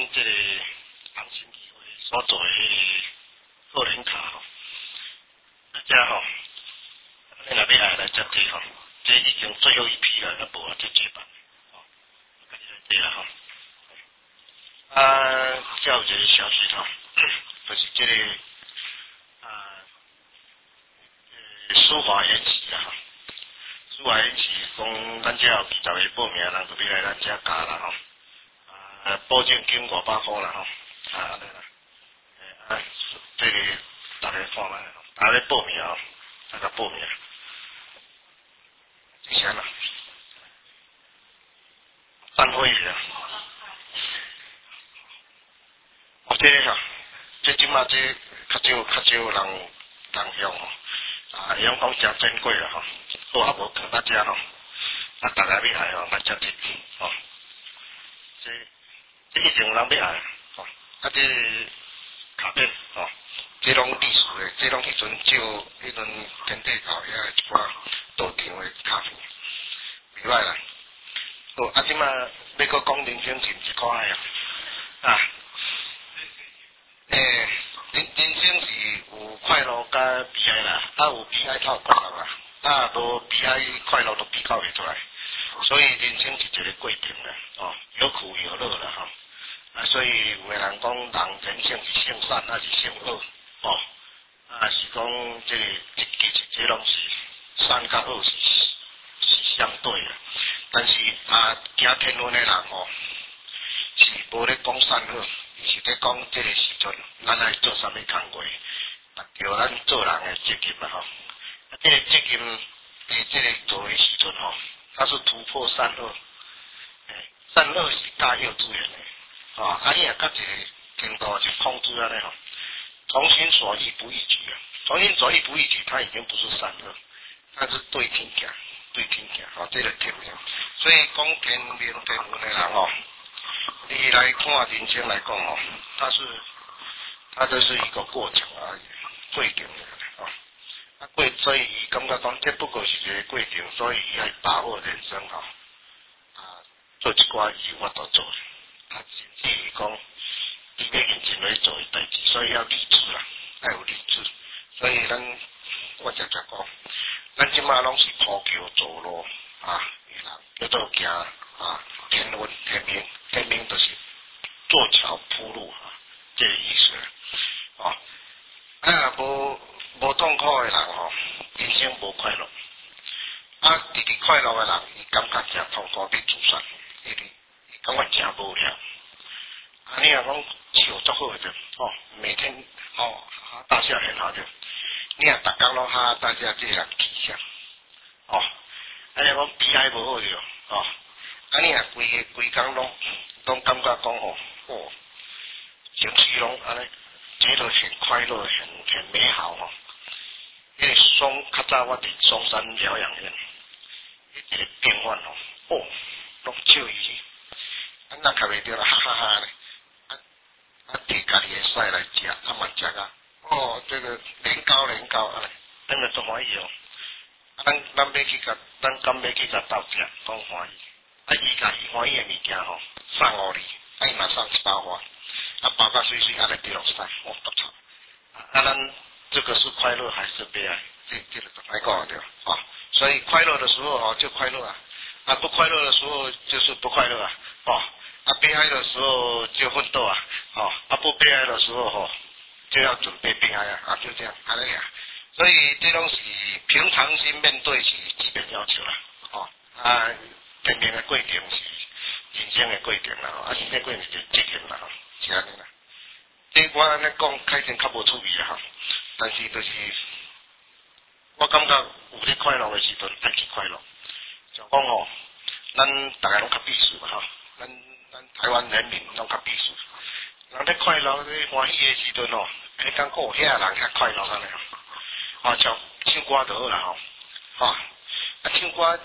这个行情议会所做的个人卡吼，大家吼，你若要来接替吼，这已经最后一批了，那无啊这举办，吼，家己来接啦吼。还有一个消息吼，就是这个书法演习啦吼，书法演习讲咱遮有20个报名人，就要来咱遮教啦吼。保证金500块啦吼，安尼啦，这个大家看卖，大家报名哦，大家报名，这啥啦？办会啦，这个吼，这即马这较少人用吼，用讲诚珍贵啦吼，好啊无跟大家吼，大家要来吼，来接触吼，这一定人要来吼，这卡片吼，这拢历史的，这拢迄阵迄阵天地教遐一寡道场的卡片，袂歹啦。好，即马要搁讲人生真一可爱啊！人生是有快乐甲悲哀啦，有悲哀才有快乐啦，无悲哀快乐都比较袂出来，所以人生是一个过程啦，哦，有苦有乐啦吼。所以有个人讲，人生是性善还是性恶？哦，是讲这个其实这拢是善甲恶是相对的。但是行天运的人吼，是无咧讲善恶，是咧讲这个时阵咱爱做啥物工作，达到咱做人的责任啦吼。这个责任伫这个做的时阵吼，它是突破善恶，善恶是大有资源的。你也甲一个程度去控制安尼吼，从心所欲不逾矩啊，从心所欲不逾矩，它已经不是善恶，它是对天行，这个天命。所以讲天命天运的人吼，你来看人生来讲吼，它就是一个过程而已，过程的所以伊感觉讲这不过是一个过程，所以伊要把握人生吼，做一寡伊有法度做。甚至于讲，伊要认真来做伊代志，所以要理智啦，要有理智。所以我常常讲，咱即马拢是铺桥走路人叫做行天运天命就是做桥铺路这个意思无痛苦的人吼，人生无快乐。直直快乐的人，伊感觉诚痛苦，比自杀，伊感觉诚无聊。你若讲笑足好着，每天大笑很好着。你若逐工拢哈大笑，这个人气象，你若讲悲哀无好着，你若规工拢感觉讲情绪拢安尼，觉得很快乐，很美好因为较早我伫松山疗养院，一个病患拢笑伊去，咱卡袂着啦，哈哈哈咧。摕家己的菜来食，嘛食这个年糕安尼，咱就足欢喜咱要去咱敢要去甲斗食，拢欢喜。伊家己欢喜的物件送互你，伊嘛送一包花，包甲水水安尼滴落山，不错。咱这个是快乐还是悲哀？这个都来讲对所以快乐的时候就快乐不快乐的时候就是不快乐悲哀的时候就奋斗不悲哀的时候就要准备悲哀就这样安尼所以这拢是平常心面对是基本要求啦天命的过程是人生的过程啦人生的过程就是责任啦是安尼啦。这我安尼讲开始较无趣味啦但是就是我感觉有咧快乐的时阵爱去快乐，就讲咱大家拢较必须嘛咱台湾人民拢较必须，人咧快乐咧欢喜的时阵你感觉遐人遐快乐安尼像唱歌就好啦唱歌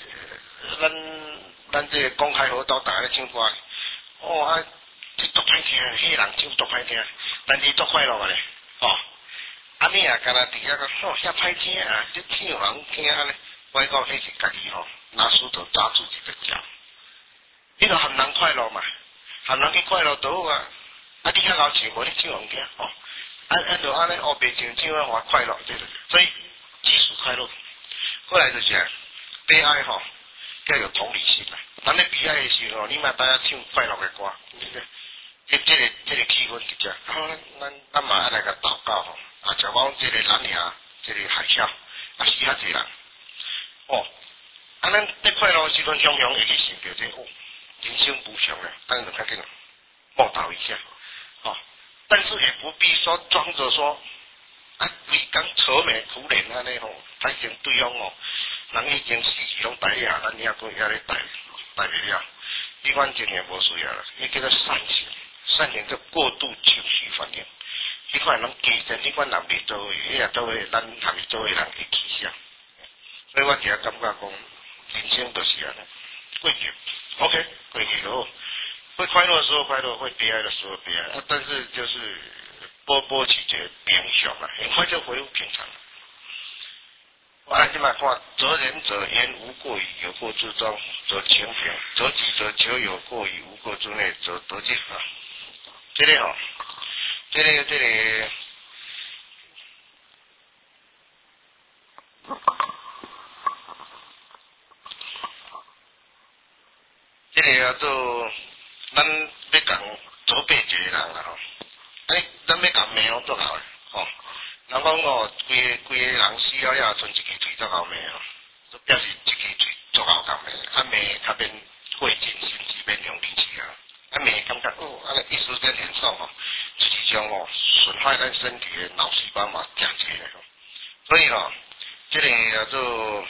咱这个公开活动大家咧唱歌这足歹听，迄人唱足歹听，但是足快乐个咧你也干那伫遐个遐歹听这唱人听安尼，我讲迄是家己拿石头砸自己的脚。你著含人快乐嘛， 含人去快乐倒好啊，啊你遐老钱无你怎样惊哦？就安尼黑白情怎样话快乐对不对？所以及时快乐，后来就是啊，悲哀吼，要有同理心啦。当你悲哀的时候，你嘛大家唱快乐的歌，这个气氛伫遮，咱嘛爱来个祷告吼，啊，就讲这个南亚这个海啸，啊死遐济人，哦，啊咱在快乐的时阵，常常会去想着这哦，人生无常咧，咱就较紧报道一下，哦，但是也不必说装着说，啊，规工愁眉苦脸安尼吼，才成对方哦，人已经死去拢待呀，咱还搁遐咧待袂了，这款情形无需要啦，伊叫做善行。善行叫过度情绪反应，这款人其实这款人袂做诶，伊也做诶，咱含伊做诶人会起想。所以我只感觉讲，人生就是安尼，过去 ，OK， 过去就好。会快乐的时候快乐，会悲哀的时候悲哀，但是就是波起一个平常啦，很快就恢复平常了。我来今摆看，责人者言无过于有过之中，则情平；责己者求有过于无过之内，则得进啊。这个吼，这个，这个叫做咱要讲做八个人啦吼，咱要讲命拢做好诶吼。人讲哦，规个人死了了，剩一支腿做后命吼，就表示一支腿做好讲诶，啊命较免费尽心机，免用力气啊，啊命感觉哦，安尼一时间很爽吼。实际上哦，损害咱身体的脑细胞嘛降低了，所以哦，这个叫做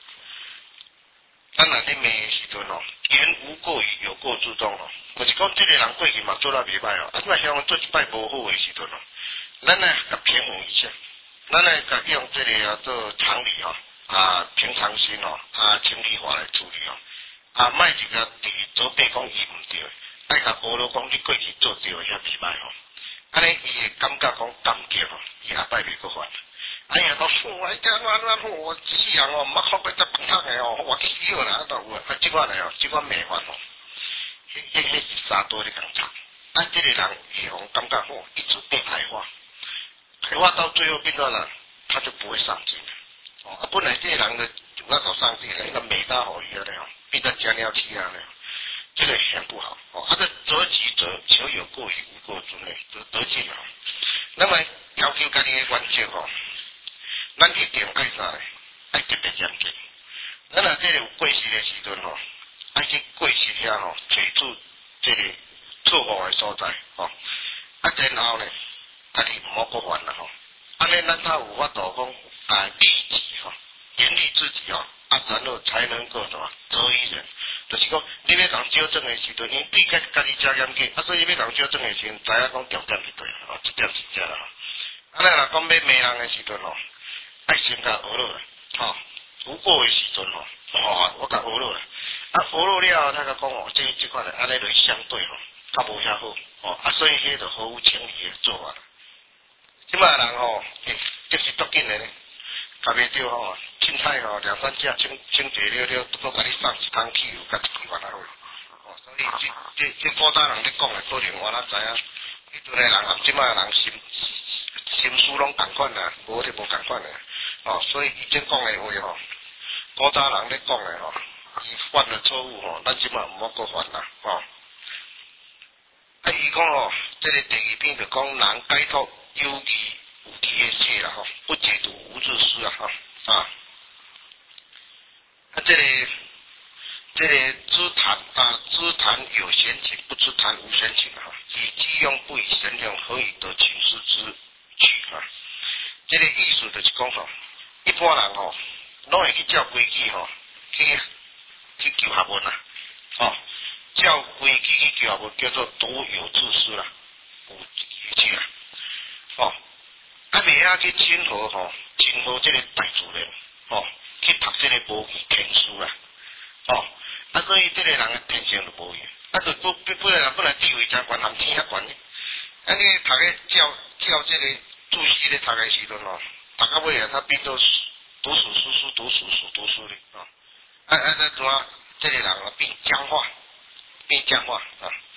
咱若咧骂的时阵哦，言无过于有过之中哦，就是讲这个人过去嘛做得袂歹哦，啊，若向做一摆无好的时阵哦，咱来甲平衡一下，咱来甲用这个叫做常理哦，啊平常心哦，啊情理化来处理哦，啊莫一个伫做白讲伊毋对，爱甲学了讲你过去做对遐袂歹哦。安尼伊会感觉讲感激吼，伊下摆袂搁犯。哎呀，老师，我讲我一世人哦，毋捌看过这笨蛋的哦，我去死了啦，都有啊，即款的哦，即款骂法哦，迄是三多咧讲差。啊，这个人会互感觉吼，一直被矮化，矮化到最后变成了，他就不会上进了。哦，啊，本来这个人的那搞上进的，那个美大好一样的哦，变成加尿气啊的。这个很不好哦，这责己者求有过于无过之内，得进啊。那么要求家己的原则哦，咱一定爱啥呢？爱特别严谨。咱若这个有过失的时阵吼，爱去过失遐吼，找出这个错误的所在吼，啊然后呢，家己毋好搁犯啦吼。安尼咱才有法度讲啊，利己吼，严厉自己哦，啊然后才能够什么责于人。就是讲，你要人纠正的时阵，因对家己遮严谨，啊，所以要人纠正的时阵，知影讲重点是对，哦，这点是正啦。啊，咱若讲要骂人的时阵吼，爱先甲学落来，吼，有过的时阵吼，我甲学落来，啊，学落了后，他甲讲哦，这款的安尼就是相对吼，较无遐好，哦，啊，所以迄就毫无情理的做法。即摆人吼，就是足紧的呢，甲袂着吼。凊彩吼2、3只清济了，都甲你送一桶汽油，甲一几万啊好。哦，所以这古早人咧讲的，可能我哪知影，迄阵的人啊，即摆人心思拢同款啦，无就无同款啦。哦，所以以前讲的话吼，古早人咧讲的吼，伊犯了错误吼，咱即摆毋好搁犯啦，吼。啊，伊讲吼，这个第二篇就讲人解脱忧疑无题的事啦，吼，不解读无自私啊，吼啊。啊，这个知谈有闲情，不知谈无闲情哈。以机用不以神用，何以得情思之取啊？这个意思就是讲吼，一般人吼，拢会去照规矩吼，去求学问啦，吼，照规矩去求学问叫做独有自私啦，有义气啦，吼，啊袂晓去亲和这个大自然，吼。去读这个无语天书啦，哦，啊，所以这个人的天性就无语，啊，就本来地位真悬，含天遐悬呢。啊，你读个照这个注释咧读的时阵哦，读到尾啊，他变做读书咧，哦，这怎这个人啊变僵化啊，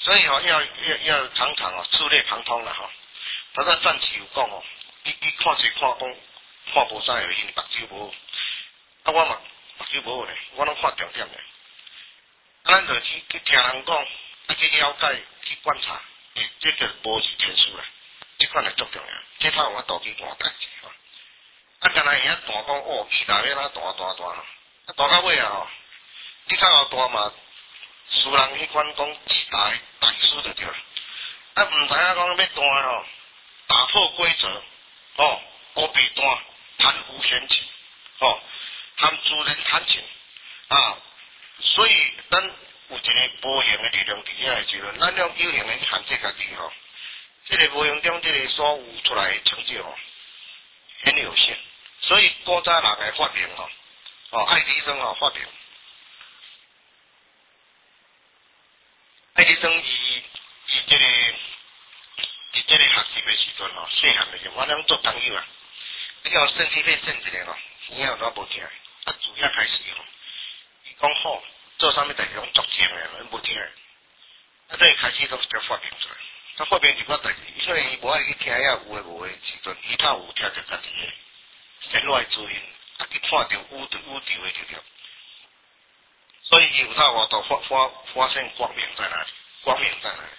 所以要常常触类旁通了他在战时有讲你看谁看讲看无啥有因目睭无，我嘛目睭无咧，我拢看重点咧。咱就去听人讲，去了解，去观察，这个无是天书啦，这款是足重要，这套我倒去换代志干那遐大讲期待要哪大，大到尾你较后大嘛，私人迄款讲自大师就对啦，毋知影讲要大打破规则乌白单，谈无闲情和主人谈情所以咱有一个无形的力量伫遐的时阵，咱用有形的去限制家己这个无形中这个所有出来的成就很有限，所以古早人的发明爱迪生发明，爱迪生伊这个学习的时阵细汉的时候，我俩做朋友你叫身体被限一个你有都无听，主要开始伊讲好做啥物代志拢足精的，咱无听这开始都发明出来，他发明一寡代志，所以伊无爱去听遐有诶无诶时阵，伊较有听着家己诶弦外之音，去看着宇宙诶力量，所以伊有到我都发现光明在哪里，光明在哪里。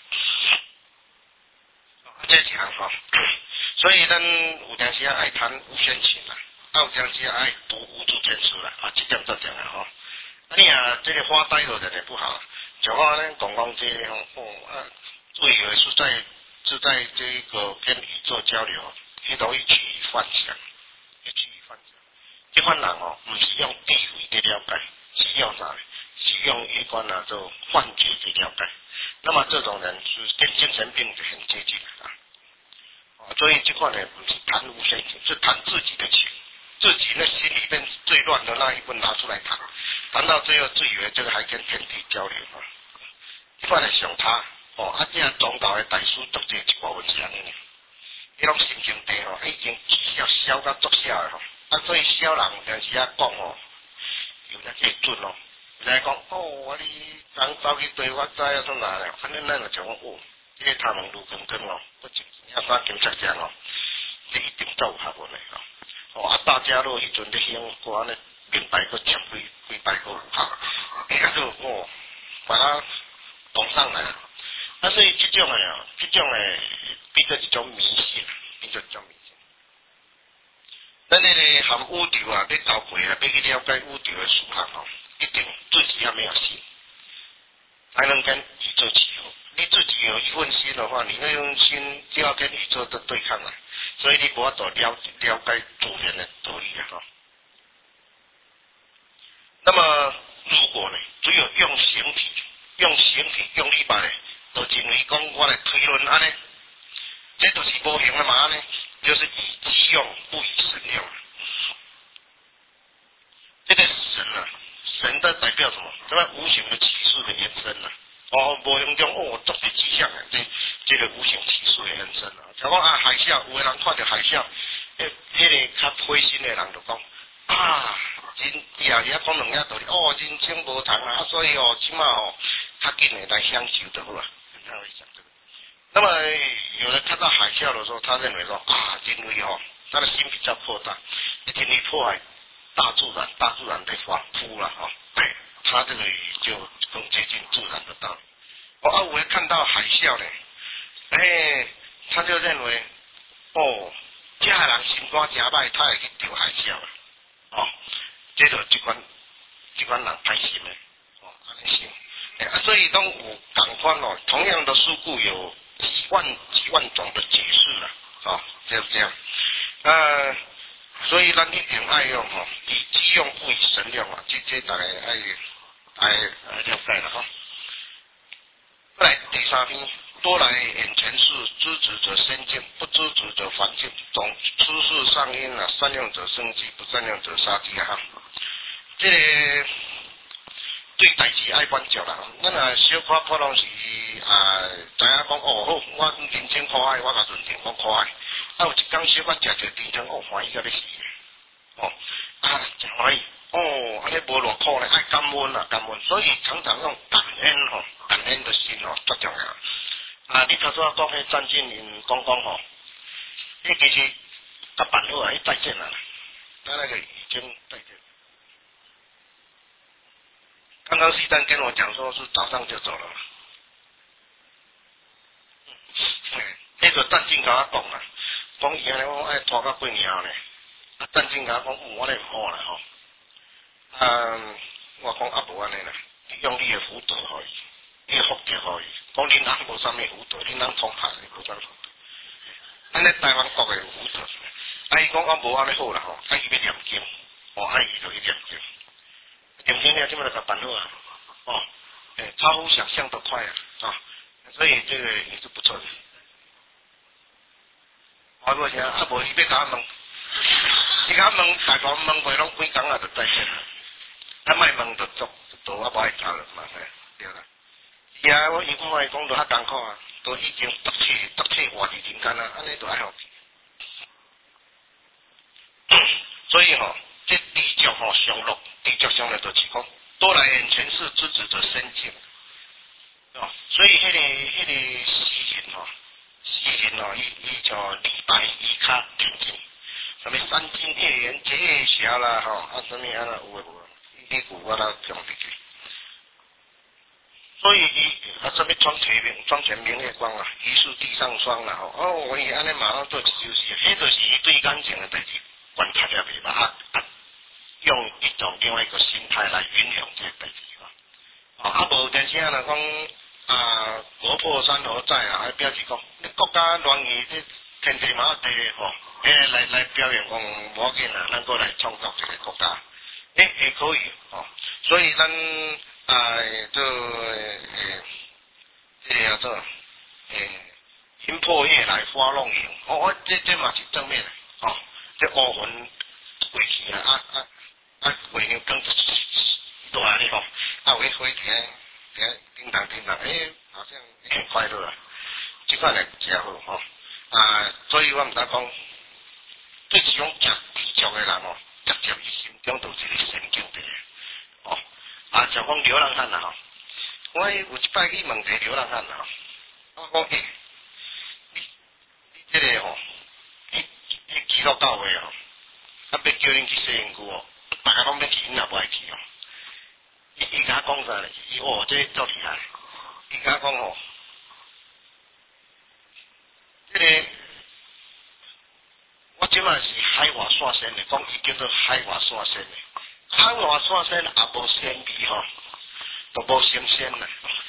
这是项所以咱有阵时爱谈无限情啦，有阵时爱读无主天书啦，这点最重要你这个发呆就真的不好，像我咱讲这个最以为是在这个跟宇宙交流，迄容易去幻想，这款人不是用智慧的了解，是用啥？是用一般做幻觉的了解。那么这种人是跟精神病就很接近所以这款呢不是谈无限情，是谈自己的情，自己那心里面最乱的那一份拿出来谈，谈到最后自以为这个还跟天地交流这款是上差这样宗教的大师读这一部分是安尼呢，迄种心情地已经小到足小的所以小人有阵时讲有那个准有人讲你人走去对我知怎哪咧，反正咱就讲这个他们路根我真3斤7两这一定都有学问的大家乐迄阵咧兴歌咧明白个讲几摆个有效，把它弄上来所以这种的变做一种迷信，咱那个含宇宙要交配要去了解宇宙的属性一定自己要没有心，才能跟宇宙契合。你自己有一份心的话，你那份心就要跟宇宙的对抗所以你无法度了解主人的道理那么如果呢，只有用形体用力把就认为讲我来推论安尼，这就是无形的嘛呢，就是以机用不以神用。这个神的代表什么？这个无形的启示的延伸无形中作是迹象这个无形启示的延伸像讲海啸，有的人看到海啸，迄个较灰心的人就讲人讲两个道理人生无常所以起码较紧的来享受就好了。那么有人看到海啸的时候，他认为说因为他的心比较扩大，因为破坏大自然被反扑了他这个就更接近自然的道理。有人看到海啸呢，他就认为这个人心肝真歹，他会去丢海啸这就这款人歹心的安尼想所以拢有同款同样的事故有几万种的解释就是这样所以咱一定爱用以机用不以神用这大家爱了解了再来第3篇，多来眼前事，知止者先进，不知止者反进，懂出世上因善用者生机，不善用者杀机这个对代志爱管教啦，咱小可普通是知影讲好，我人生可爱，我甲认定我可爱，有一天小可食着甜汤，欢喜到要死真欢喜安尼无偌苦咧，爱感恩，所以常常用感恩的心足重要。 你头拄仔讲迄詹俊林讲吼，迄其实甲办好啊，伊再见啦，咱那个已经再见。刚刚西站跟我讲说是早上就走了。迄个詹俊甲我讲啊，讲伊安尼我爱拖到几年后呢？啊，詹俊甲我讲，我咧唔好啦吼。我讲啊无安尼啦，你用你的福德互伊，你的福德互伊。讲恁人无啥物福德，恁人冲拍的无啥福德。咱咧台湾国的福德，啊伊讲我无安尼好啦吼，啊伊要念经，啊伊就去念经，念经了即摆就甲办好啊，超乎想象的快啊，所以这个也是不错的。我无啥，啊无伊要甲我问，伊甲我问，大概问袂拢几工啊就再见啦。啊莫问就足，都我无爱查了嘛，对啦。是啊，我伊讲都较艰苦啊，都已经独切活伫人间啊，安尼就爱互去。所以这地脚上落，地脚上来就是讲，多来眼前事，知止者生境。所以迄个诗人伊像李白伊较平静，什么三更夜眠结霞啦什么安那有诶无？伊句我啦讲袂记。所以伊什么床前明月光啊，疑是地上霜啦我伊安尼马上做一首诗，迄就是伊对感情诶代志观察了袂歹用一种另外一个心态来运用这个代志无电视啊讲国破山河在啊，表示讲你国家乱去，这天地嘛地来表现讲无要紧啊，咱过来创造一个国家，也可以所以咱这叫做云破夜来花弄影，这嘛是正面的这乌云过去过去更大安尼有迄火叮当，好像很快乐啊，这款来真好所以我毋知讲，对这种食地脚的人直接伊心中就有一个神经在像讲流浪汉啦我有一摆去问一个流浪汉啦我讲你这个你基督教的要叫恁去洗身躯大家拢要去，恁也无爱去伊甲我讲啥咧？这足厉害！伊甲我讲这个我即摆是海外线线的，讲伊叫做海外线线的。海外线线也无鲜味都无新鲜啦。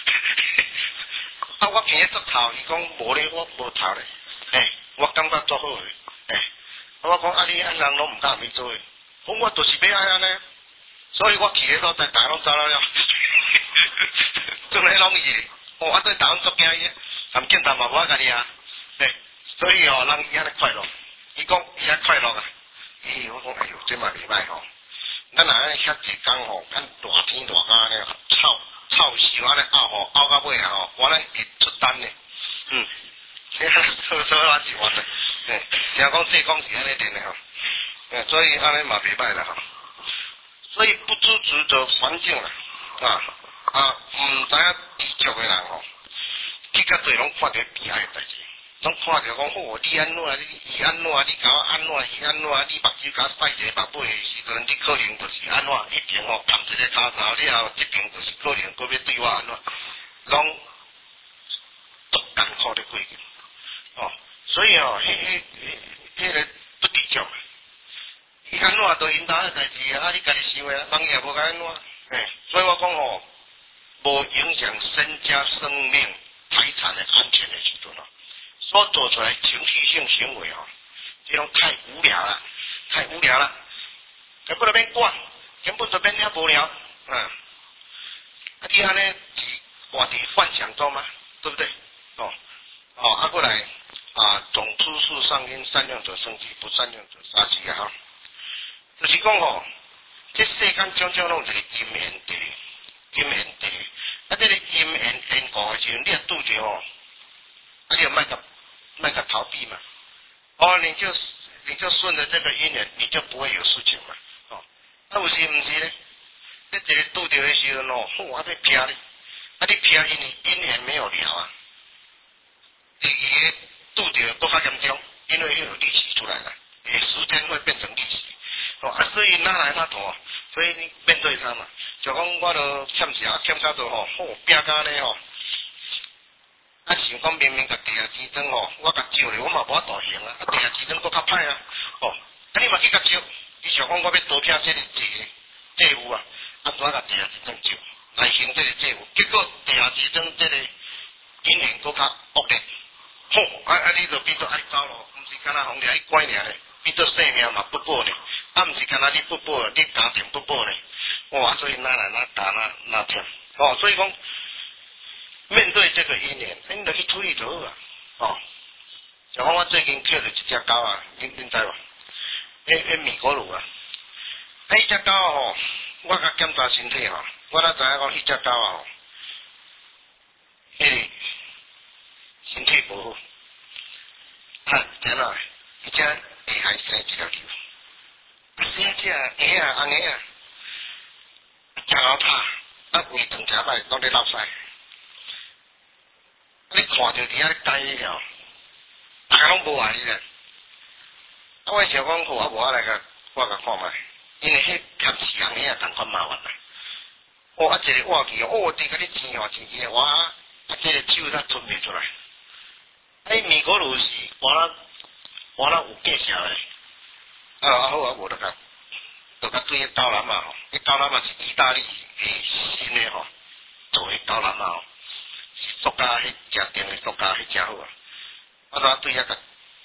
我见伊足头，伊讲无咧，我无头咧。我感觉足好诶。我讲你人拢毋敢去做诶，我就是要安尼。所以我去迄所在大拢走了，做迄拢伊，我对大拢足惊伊，含警察嘛无法甲你所以人伊安尼快乐，伊讲伊遐快乐啊，我讲哎哟，这嘛袂歹咱若安尼遐济工咱热天热甲安尼臭死安尼拗到尾我咱会出单呢，所以我是完了，听讲这讲是安尼练的所以安尼嘛袂歹啦所以不知足的环境毋知影知足的人去较侪拢看到悲哀的代志，拢看到讲你安怎，伊安怎，你甲我安怎，伊安怎，你目睭甲塞一个目尾的时阵，你可能就是安怎，一边含一个骹槽了，一边就是可能搁要对我安怎，拢足艰苦的过去所以迄个不知足。伊安怎都因兜个代志你家己想诶人也无甲安怎所以我讲无影响身家生命财产的安全的时阵所做出来情绪性行为这种太无聊了，根本就免管，根本就免遐无聊你安尼是活伫幻想中吗？对不对过来总出世上因，善良者生机，不善良者杀机就是讲这世间种种拢有一个因缘地，这个因缘因果的时阵，你若拄着你就莫甲逃避嘛你就顺着这个因缘，你就不会有事情嘛有时毋是咧，你一个拄着的时阵我要劈你，你劈因缘没有了第二个拄着搁较严重，因为有利息出来了，时间会变成利息。所以哪来哪大，所以你面对它嘛，就讲我都欠啥，欠啥多吼，拼甲呢吼。想讲明明甲地下钱庄我甲借咧，我嘛无法度行啊，地下钱庄搁较歹啊，你嘛去甲借，你想讲我要多骗这个债务啊，怎甲地下钱庄借来行这个债务，结果地下钱庄这个经营搁较恶劣，你就变做爱走咯，毋是干那红掠一关尔咧，变做性命嘛不保咧，毋是干那你不保，你家庭不保咧，所以哪来哪打哪听，所以讲。面对这个因缘，你就去处理就好啊。像我最近捡了一只狗啊，恁知无？美国鹿啊，迄只狗我甲检查身体我哪知影讲迄只狗身体无好，怎啊？迄只下海生一条瘤，生只鞋啊红鞋啊，真好拍，胃肠诚歹，拢咧落屎。你看着伫遐呆了，大家拢无爱伊咧。我想讲好无来甲我甲看卖，因为迄咸市人遐同款麻烦啦。一个活去伫甲你钱钱去这个手才伸袂出来。美国路是我有介绍诶。好无就甲对迄刀篮嘛迄刀篮嘛是意大利诶新诶做迄刀篮嘛塑胶迄只定的塑胶迄只好啊！我对遐甲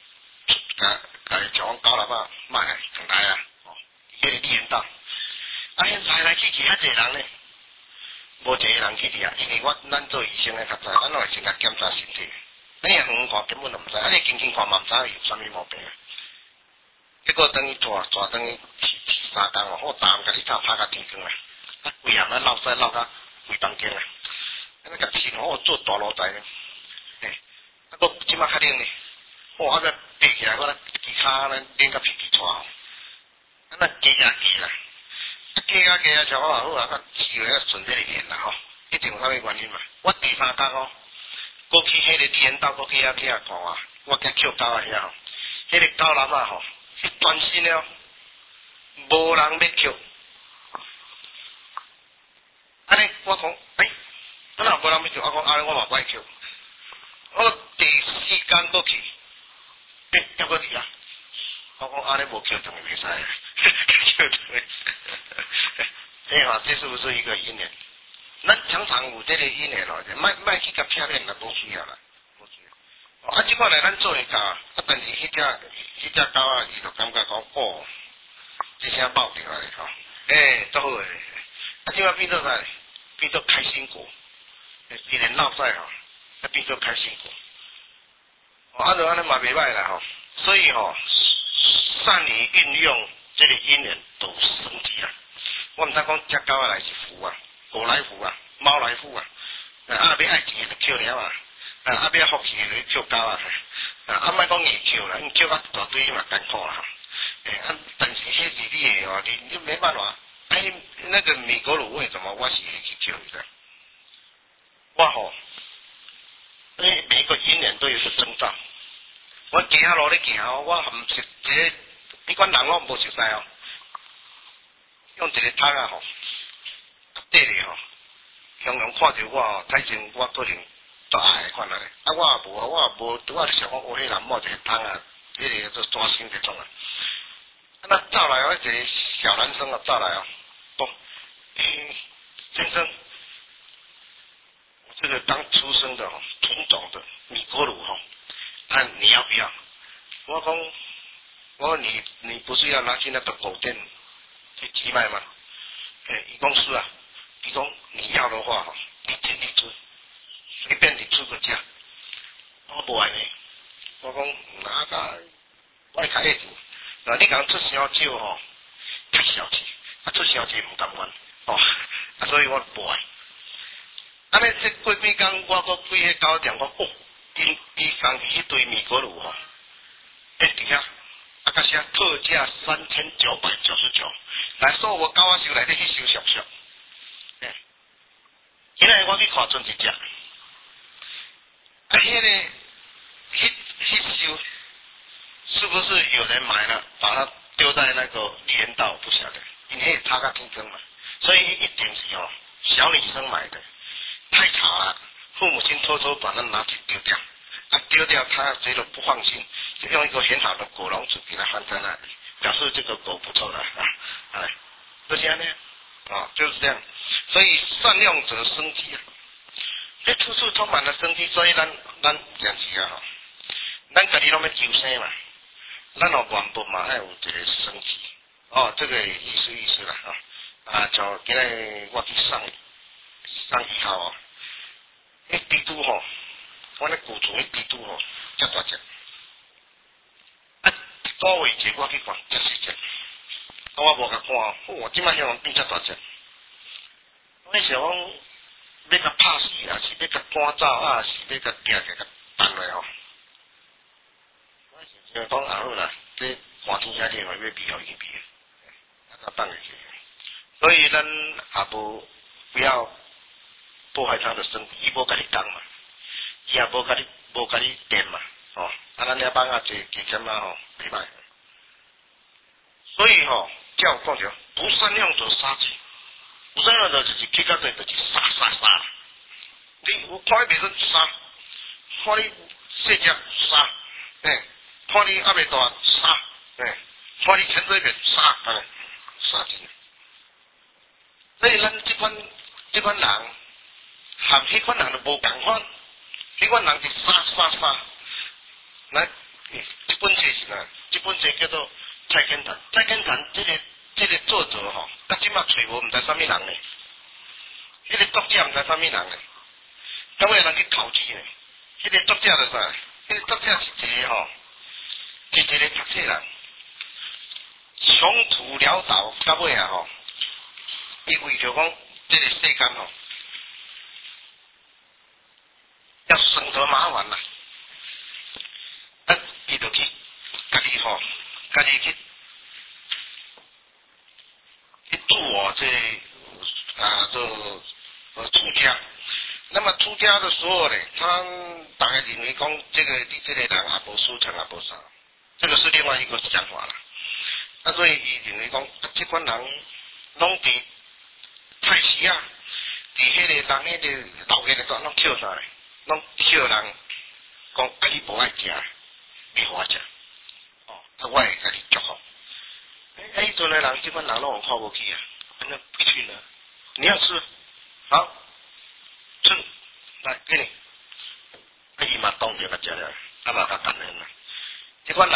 像讲狗lap卖上来啊！迄个李元道，来去遐济人呢，无一个人去伫啊，因为咱做医生的较知，咱拢会先甲检查身体。你远看根本就毋知，你近看嘛毋知有啥物毛病。结果等伊带等伊去3工我打甲你拍甲天光啊！规项落屎落甲规房间啊！甲亲做大炉台呢，搁即摆较冷呢，爬起来我其他冷甲皮皮喘加啦，加像我好甲饲落顺这个现啦一定有啥物原因嘛。我第3工过去迄个天道过去遐看我惊捡狗啊遐迄个狗篮迄专心了，无人要捡。安尼我讲我若无人要捡，我讲安尼我嘛不爱捡。我第4工过去，还搁伫啊。我讲安尼无捡等于袂使啊，这是不是一个因缘？咱常常有这个因缘莫去甲骗人啦，无需要啦，无需要。即款来咱做会到，但是迄只狗伊就感觉讲这声爆掉来足好诶。即摆变做啥？变做开心果，伊连闹赛变做开心果。就安尼嘛袂歹啦所以善于运用这个因缘都升级啦。我毋知讲只狗来是福啊，狗来福啊，猫来福啊。要爱钱就捡了啊，要福气就捡狗啊。莫讲硬捡啦，捡到一大堆嘛艰苦啦。但是迄是你的你没办法。那个美国卤为什么我是去捡的？我每一个因缘都有个征兆。我行下路咧行我毋是一个，你管人我无熟悉用一个桶啊缀咧向看着我睇前我可能就爱款啊我也无拄仔想讲迄人摸一个桶啊，迄个做抓心这种啊。那走来一个小男生走来先生，这个刚出生的纯种的米国乳你要不要？我说你不是要拿去那个狗店去寄卖吗？伊讲是啊，伊讲你要的话你尽力出，随便你出个价。我无安尼，我讲哪个我开下子，你讲出声少太小气，出声济唔甘愿所以我无爱。安尼这过几工，我搁几个狗店，我伊送去迄堆米果乳伫遐甲写特价3999，来所有狗仔收内底去收俗俗。今日我去看准一只，迄个不是有人买了，把它丢在那个绿园道？不晓得，因为差个竞争嘛，所以一定是哦，小女生买的，太吵了，父母亲偷偷把它拿去丢掉，丢掉他觉得不放心，就用一个很好的狗笼子给它放在那里，表示这个狗不错了就这样呢，就是这样，所以善良者生机啊，这处处充满了生机，所以咱讲是啊，咱家己拢要救生嘛。咱有原本嘛，还有一个生气，这个意思啦，像今日我去上以后迄蜘蛛我咧古厝迄蜘蛛遮大只，一个月前我去看遮细只，我无甲看，我即摆向变遮大只，我想讲要甲拍死啊，是要甲赶走啊，是要甲抓起甲弹落就讲好啦，这看天下天要避好一避，放下去。所以咱也不要破坏他的生意，伊无甲你讲嘛，伊也无甲你电嘛，咱了帮啊这几千嘛袂歹。所以叫讲着不善良者杀之，不善良者就是去到这就是杀。你有看伊袂准杀，看你细只杀，看你还袂大杀，看你潜水面杀，杀之。所以咱这款人，和迄款人就无共款，迄款人是杀。那这本册是哪？这本册叫做蔡根谭。蔡根谭这个作者到今嘛找无唔知啥物人呢？迄个作者唔知啥物人呢？敢有人去考据呢？迄个作者是啥？迄个作者是一个是一个读册人，穷途潦倒，到尾伊为着讲这个世间要省得麻烦啦，伊就去家己去做出家。那么出家的时候呢，他大概认为讲你这个人也无修成也无啥，这个是另外一个想法了。所以伊认为讲这款人拢伫菜市啊，伫迄个人迄个老家的段拢捡上来，拢捡人讲你无爱食，你互我食，我会甲你祝福。迄阵的人，这款人拢有看无起啊，那不去呢？你要吃，好，吃，来给你。伊嘛当然甲食了，嘛甲感恩啦。这款人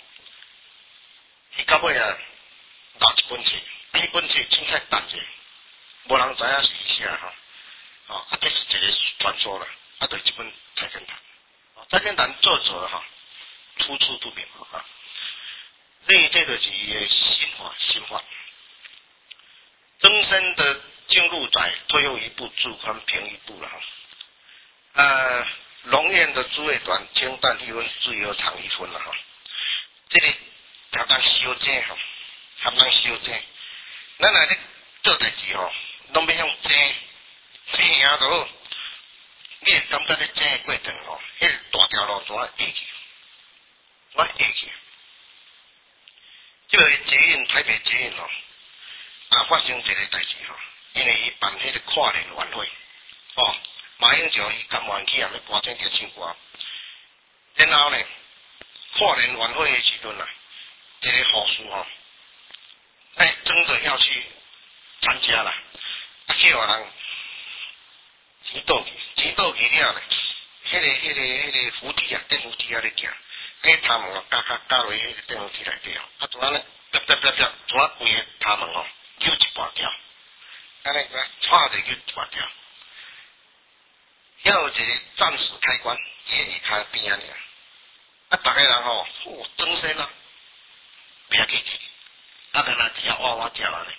伊到尾拿一本册，迄本册凊彩淡者，无人知影是伊写这是一个传说啦，就是这本蔡根谭。蔡根谭作者出处不明所以这个是伊的心法。增生的进入窄，退后一步，自宽平一步了龙焰的滋味短，清淡一分，自由长一分了这里合人修正合人修正，咱来咧做代志拢要用正啊就好。你会感觉咧正的过程迄个大条路怎下去？这个台北捷运发生一个代志因为伊办迄个跨年晚会马英九伊甘愿去也要播这个唱歌，然后呢，跨年晚会的时阵这个护士争着要去参加啦，叫人钱倒去了咧，迄个扶梯电扶梯咧行，迄头毛加落迄个电扶梯内底怎啊咧？怎啊规个头毛揪一半条，安尼插着揪一半条。要有一个暂时开关，伊下骹边逐个人增生不要记在那底下哇叫咧。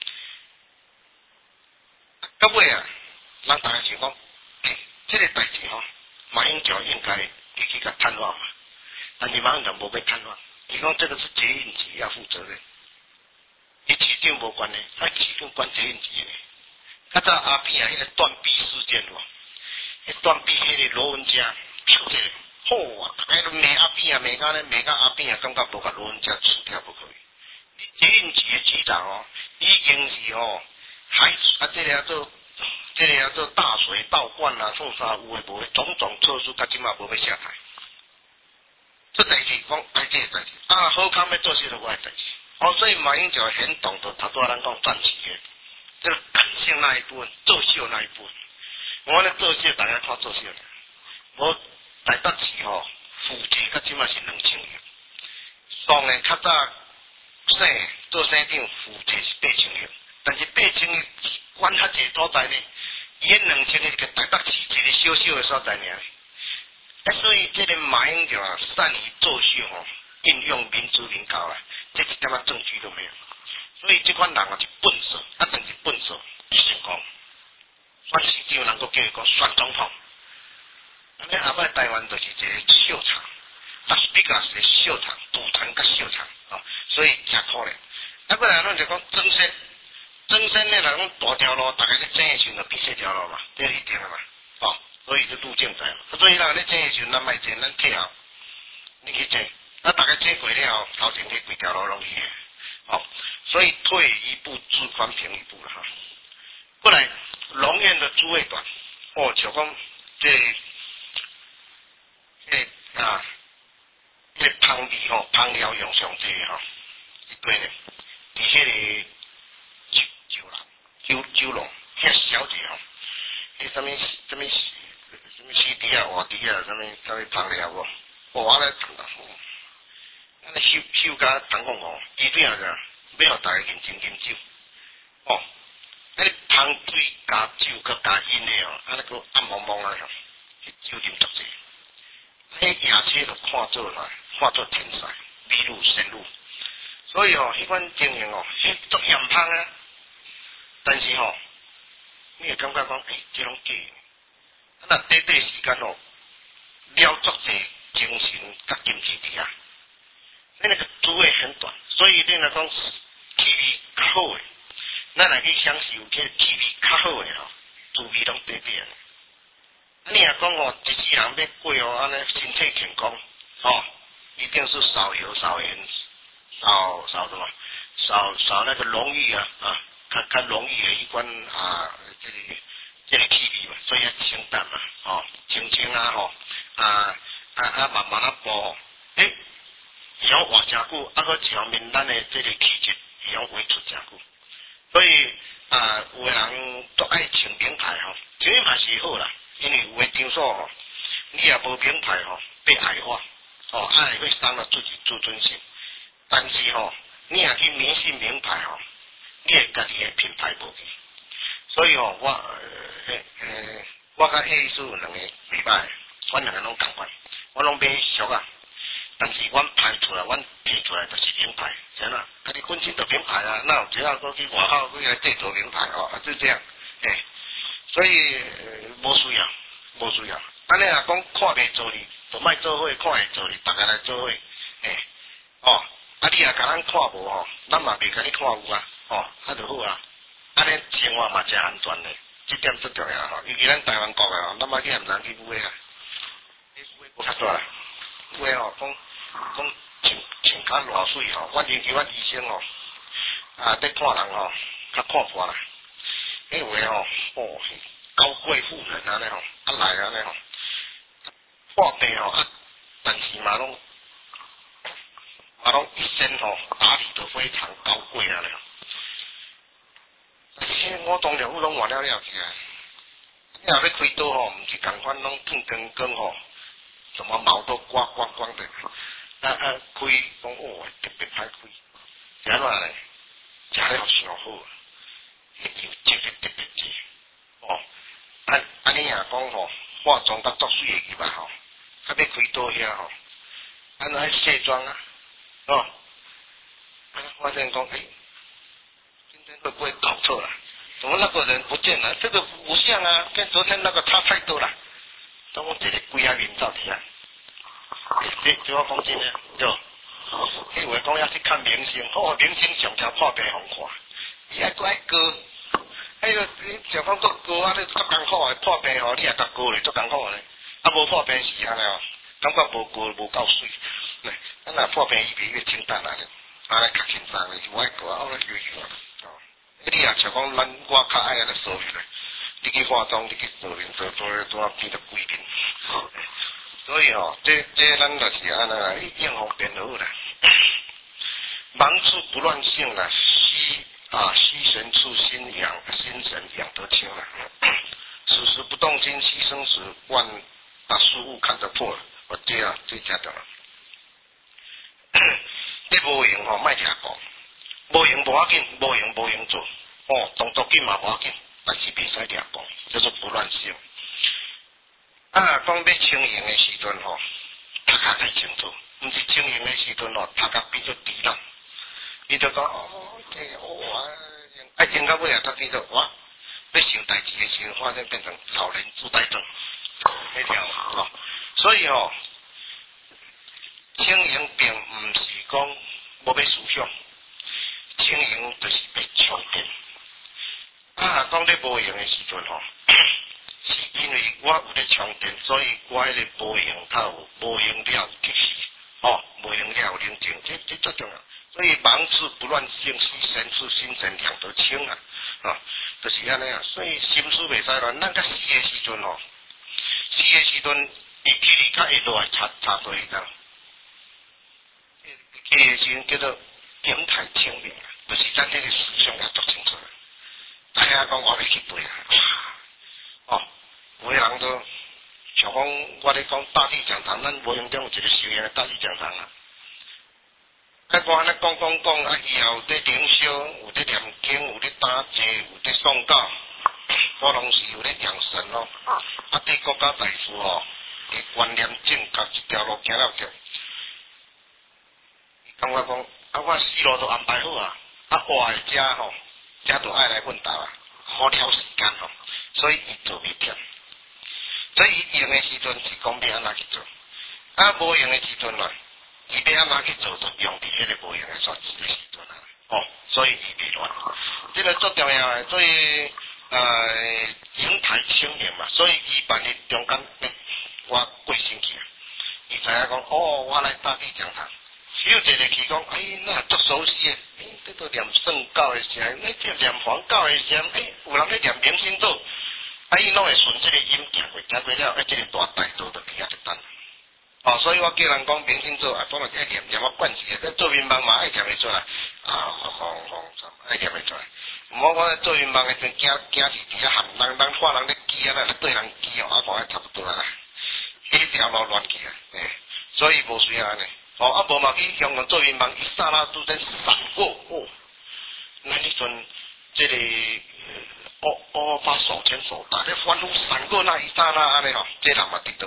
到尾咱大家想讲，这个代志马英九应该去甲探话嘛，但是马英九无要探话，伊讲这个是捷运局要负责任，伊市长无关的，市长管捷运局的。较早阿扁迄个断臂事件迄断臂迄个罗文佳， 好啊，大家都骂阿扁啊，骂到咧，骂到阿扁啊，感觉无甲老人家吃掉不可以。你捷运局的局长哦，已经是哦，还啊，这个叫做大水倒灌啊，创啥有诶无诶，种种措施，甲即马无要下台。这代志讲，哎，这个代志啊，好康要做些是我诶代志。哦，所以马英九很懂得，他对咱讲赚钱诶，这个感性那一部分，作秀那一部分。我咧作秀，大家看作秀咧。我台北市吼，户籍甲即马是2000元，上诶较早省做省长户籍是8000元，但是8000元管较济所在呢，伊迄2000元是个台北市一个小小诶所在尔。所以这个马英九啊，善于作秀吼，运用民主民高啊，这一点仔证据都没有。所以这款人啊是笨手，啊，但是笨手，就想讲选市长能够叫伊讲选总统。安尼后摆台湾就是一个秀场，拉斯维加斯的秀场，赌场甲秀场哦，所以真可怜。啊，过来咱就讲增生咧，来讲大条路，大家咧争的时候就比小条路嘛，这一定的嘛，哦，所以就路径在嘛。所以人咧争的时候，咱卖争，咱退后，你去争，啊，大家争过了后，头前迄几条路拢去的，哦，所以退一步，自宽平一步了哈。过来，龙岩的诸位团，哦，就讲这。这香味吼，香料用上济吼，一堆咧，伫迄个酒楼，遐小姐吼，迄什么西迪啊、瓦迪啊，什么香料无，我咧，安尼秀甲当讲吼，伊对啊个，要互大家认酒，哦，安尼香水加酒佮加烟的哦，安尼个暗蒙蒙啊，迄酒啉足济。迄夜车就看做天才，迷路神路，所以迄款经营迄足严芳啊。但是你会感觉讲，这拢假。那短时间了足济精神甲金钱伫啊，你那个滋味很短，所以你若讲气味较好诶，咱来去享受这气味较好诶滋味拢短。你若讲一世人要过安尼身体健康，一定是少油少盐少什么少那个浓郁啊，较浓郁的一款这个气味嘛，所以要清淡嘛，清清啊慢慢啊煲，以后活真久，搁一方面咱的这个气质以后维持真久，所以有的人都爱穿名牌穿名牌是好啦。因为有的场所你也无名牌被矮化，爱会伤了自己自尊心。但是你也去迷信名牌你会家己的品牌无去。所以我甲叶医师两个袂歹，阮两个拢共款，我拢买俗啊。但是阮排出来，阮提出来就是名牌，是啦。家己本身就名牌啊，那有只要过去外口去来制作名牌就这样，所以无需要。安尼若讲看袂做哩，就莫做伙，看会做哩，大家来做伙，你若甲咱看无咱嘛袂甲你看有啊，就好啊。安尼生活嘛真安全嘞，这点最重要尤其咱台湾国的咱莫去嫌人去买啊，较大啦，买讲穿较偌水阮尤其阮医生在看人较看破啦，因为高贵妇人安尼来安尼破病但是嘛拢一身打理得非常高贵安尼但是我当然拢换了起来，你若要开刀毋是共款拢烫光光什么毛都刮的，开讲特别歹开，是安怎呢？食了上好，迄油质特别济安尼也讲化妆甲作水的去吧较要开刀遐安尼卸妆啊，发现讲今天会不会搞错了？怎么那个人不见了？这个不像啊，跟昨天那个差太多了。当我一个鬼面罩底下，就我讲真的，对。迄话讲要去看明星，明星上条破病红看，伊还搁爱割。你就讲割你足艰苦的破病你也甲割咧，足艰苦咧，无破病时安尼感觉无够水，咱若破病越越清淡啊，来较轻松咧，我爱过啊，我来游泳啊，哦，你也像讲我较爱安尼扫面咧，你去化妆，你去扫面做啊变得规面，所以这咱就是安尼应方便好啦，忙处不乱性啦，虚神处心神养得清啦，此时不动心，牺牲时把事物看得破了，我这才对了。你无用莫听讲，无用无要紧，无用做，动作紧嘛无要紧，但是袂使听讲，叫做不乱性。讲要清闲的时阵读较太清楚，毋是清闲的时阵读较变做低啦。你就讲爱听到尾啊，读变做哇，要想代志的时候，发现变成老人痴呆症，你听嘛？所以清闲并毋是讲无要思想，清闲就是要充电。讲咧无用的时阵是因为我有咧充电，所以我迄个无用较有，无用了及时，无用了有冷静，这最重要。所以忙处不乱性，虚神处心神养得清啊，就是安尼啊。所以心思袂使乱，咱较死的时阵伊距离较会落来差多一张。迄个时阵叫做形态清明，就是咱迄个思想也足清楚。知影讲我袂去背啊，有个人都像讲我咧讲大地讲堂，咱无用中有一个修行的大地讲堂啊。我安尼讲，以后有咧灵修，有咧念经，有咧打坐，有咧诵教，我拢是有咧养神咯。对国家大事伫观念正确一条路行了着。感觉讲，我死路都安排好啊，活的遮就爱来奋斗啊，好了时间所以伊做袂忝。所以伊用的时阵是讲要安怎去做，无用的时阵伊要安怎去做，就用伫迄个无用的时阵啊。所以伊袂乱，这个最重要的。所以形态清明嘛，所以伊万一中间我过生气，伊知影讲我来大地讲堂。有一个去讲，那足熟悉的，这都念圣教的声，这念黄教的声，有人咧念明星咒，伊拢会顺这个音行过了，这个大大道就去遐一等。所以我叫人讲明星咒，当然爱念我惯势的，做民帮嘛爱念会出来，爱念会出来。毋好我做民帮的阵惊是伫遐喊人看人咧记啊，对人记看差不多啦，迄条路乱去啊，所以无需要安尼。无嘛去香港做民帮，一刹那都在闪过那一阵这个把手牵手打咧欢呼闪过那一刹那安尼这人嘛得到，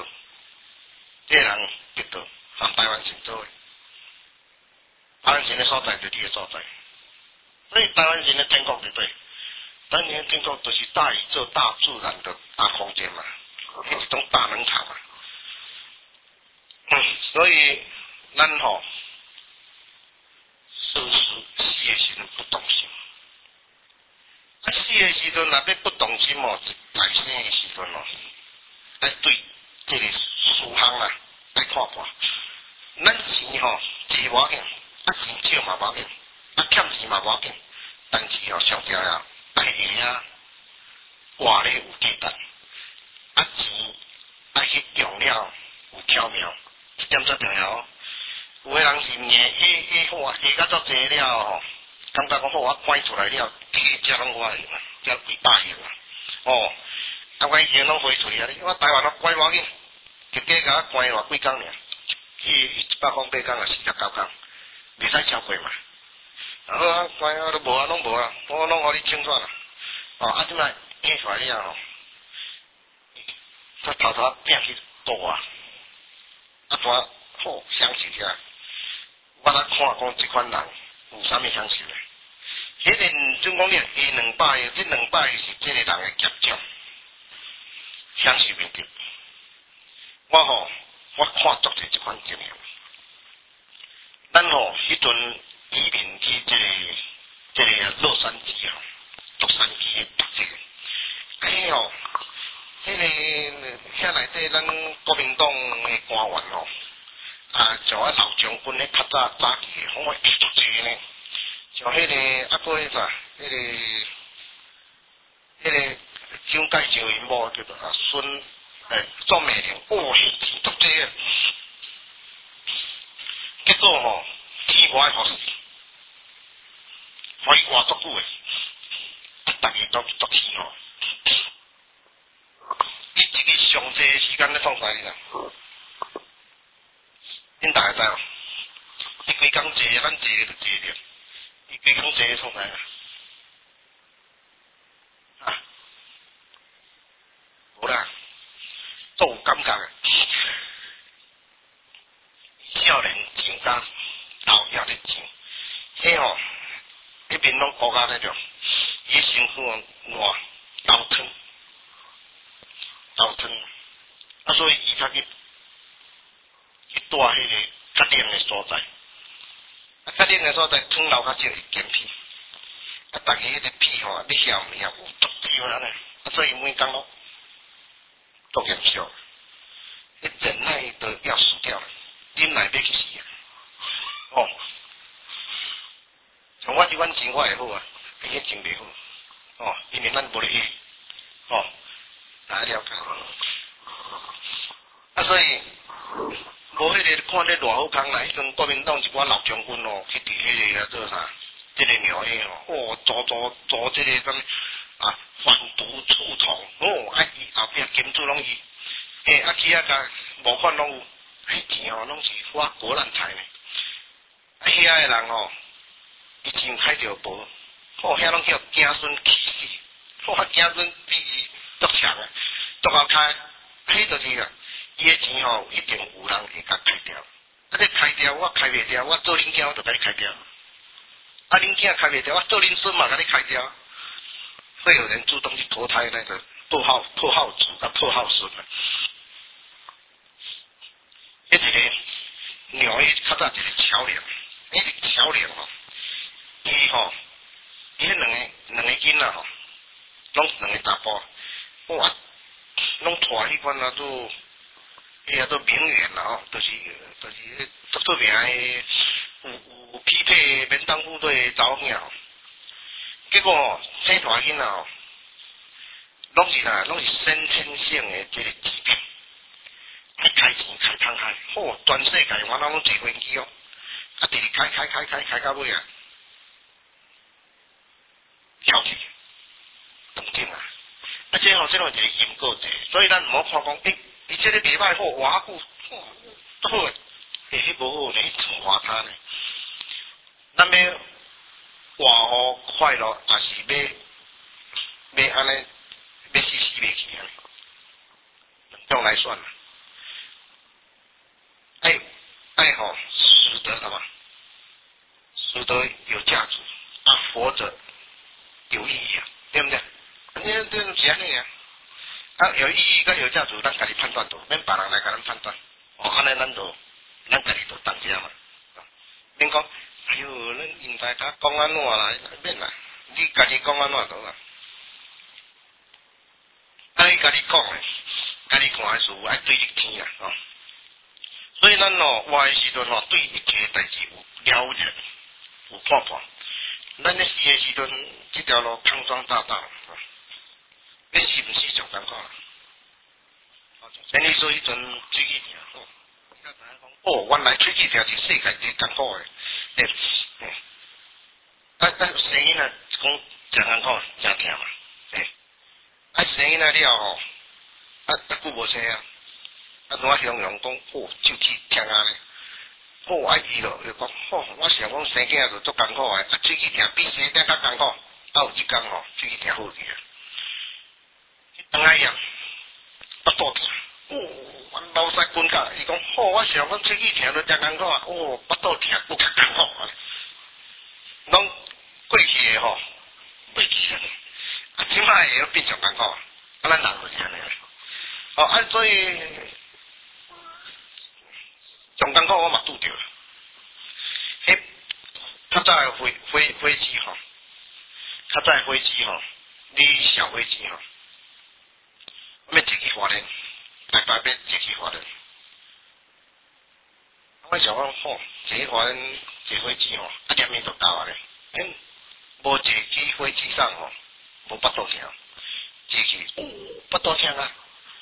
和台湾神做诶，台湾神的所在就是你的所在，所以台湾神的天国对不对？台湾神的天国就是大宇宙、大自然的大空间嘛，迄一种大能场嘛，所以。咱事死的时阵不动心，死的时阵若要不动心来生的时阵来对这个事项啦来看看，咱钱钱无要紧，钱少嘛无要紧，欠钱嘛无要紧，但是上重要爱会活咧有价值，钱爱去用了有巧妙，这点最重要。有个人是下甲足济了感觉讲好，我关出来了，这拢我用啊，这几百用啊，我以前拢花出去啊，我台湾都关我紧，一家甲我关偌几工尔，100公8工啊，49工，袂使超过嘛。好关都无拢无啊，我拢互你清算啦。即摆印出来了他头变去大啊，好详细起来。我来看讲这款人有啥物享受咧？迄个总讲你200，这200是这个人的业障，享受袂着。我看足者这款经验。咱迄阵移民去这个洛杉矶洛杉矶的这个，迄个遐内底咱国民党诶官员吼，像老将军咧较早期诶，吼足济呢，像迄个个迄啥，迄个蒋介石因某叫做庄美玲，迄钱足济啊，结果吼天无爱互死，互伊活足久诶，逐个都足气吼。伊一日上济诶时间咧创啥哩啦？恁大家知无？伊规工坐，咱坐就坐着。伊规工坐创啥啦？无啦，做有感觉诶。少年钱甲老爷咧钱，迄吼，迄边拢国家咧着，伊身躯烂倒腾。所以伊才去住迄个较冷诶所在，较冷诶所在汤流较少会减皮，逐个迄个皮吼，你晓毋晓有足少安尼，所以每工拢足严肃，迄人奶都要死掉了，啉奶要去死啊！哦，像我即款钱我会好啊，迄钱袂好，哦，因为咱无咧去，哦，大家了解。所以无迄个看咧偌好康啦，迄阵国民党一寡老将军哦，去伫迄个做啥？即个庙会哦，做即个什么反毒促统哦，伊后壁金主拢伊，去甲募款拢有，迄钱哦拢是花国难财呢。遐个人哦，伊钱开着无，遐拢叫子孙气死，子孙比伊足强啊，足好开，迄就是啊。伊诶钱吼，一定有人会甲开掉。你开掉，我开袂掉，我做恁囝我就甲你开掉。恁囝开袂掉，我做恁孙嘛甲你开掉。会有人主动去投胎那个破耗子甲破耗孙啊。迄一个鸟伊较早一个桥梁，迄个桥梁吼，伊迄两个囡仔吼，拢两个查甫，哇，拢带迄款都。都名媛啦吼，就是足出名诶，有匹配门当户对查某囝吼。结果吼，生大囡仔吼，拢是先天性诶即个疾病，爱开钱开通开，全世界我拢坐飞机哦，直开到尾啊，翘起，动静啊，即吼即种就是因果者，所以咱毋好看讲伊即个袂歹好，偌久，都好诶，迄无好呢，惩罚他呢。咱要活好快乐，也是要安尼，要死袂去啊。两种来算啦，爱吼，死得了嘛，死得有价值，活着有意义啊，对不对？这是安尼啊。有意义跟有价值，咱家己判断到，免别人来甲咱判断。安尼咱家己就当家嘛。免讲，哎哟，咱现在甲讲安怎啦？免啦，你家己讲安怎就啦。你家己讲诶，家己看诶事爱对得天啊，所以咱活诶时阵对一切代志有了解，有判断。咱咧死诶时阵，这条路康庄大道。要死毋死上艰苦啦！前日做迄阵喙齿疼，原来喙齿疼是世界最艰苦诶。生囡仔讲真艰苦，真疼嘛。生囡仔了吼，逐久无生啊。我形容讲，手指疼啊咧。伊就讲，我想讲生囝就足艰苦诶，喙齿疼比生囝较艰苦。有一工吼，喙齿疼好去啊。当爱样，腹肚疼，阮老师讲甲，伊讲我想讲喙齿疼都真艰苦啊，腹肚疼更较艰苦啊。拢过去诶吼，袂记啊，即摆会变上艰苦啊，咱人就是安尼。所以上艰苦我嘛拄着，迄较早诶飞机吼，较早诶飞机吼，你小飞机吼。要坐去花莲， 来要坐去法院。我想讲吼，坐法院坐飞机吼，2点就到啊咧。无坐去飞机上吼，无巴肚疼，坐去巴肚疼啊，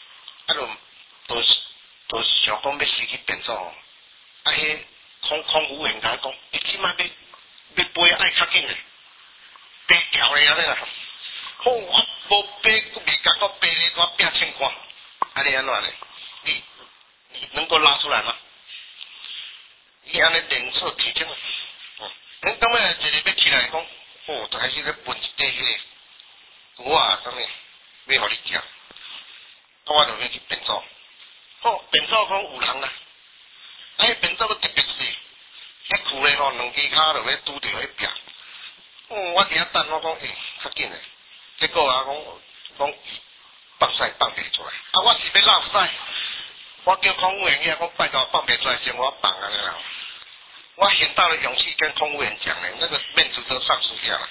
就想讲要司机变做吼，迄空服员甲讲，你即摆要飞爱较紧诶，爬桥咧安尼啦。好，我无爬，佫未甲我爬咧，我拼千看，安尼安怎咧？你能够拉出来吗？伊安尼连错提醒，恁当尾一日要起来讲，就开始咧分一块迄个牛啊，啥物要互你食，我就要去变做。好，变做讲有人啦，变做佫特别细，迄裤咧吼2只骹就要拄着迄壁。我伫遐等，我讲较紧诶，结果啊讲放屎放袂出来，我是要落屎，我叫空服员去讲拜托放袂出来，先我放安尼啦。我很大的勇气跟空服员讲那个面子都丧失掉了。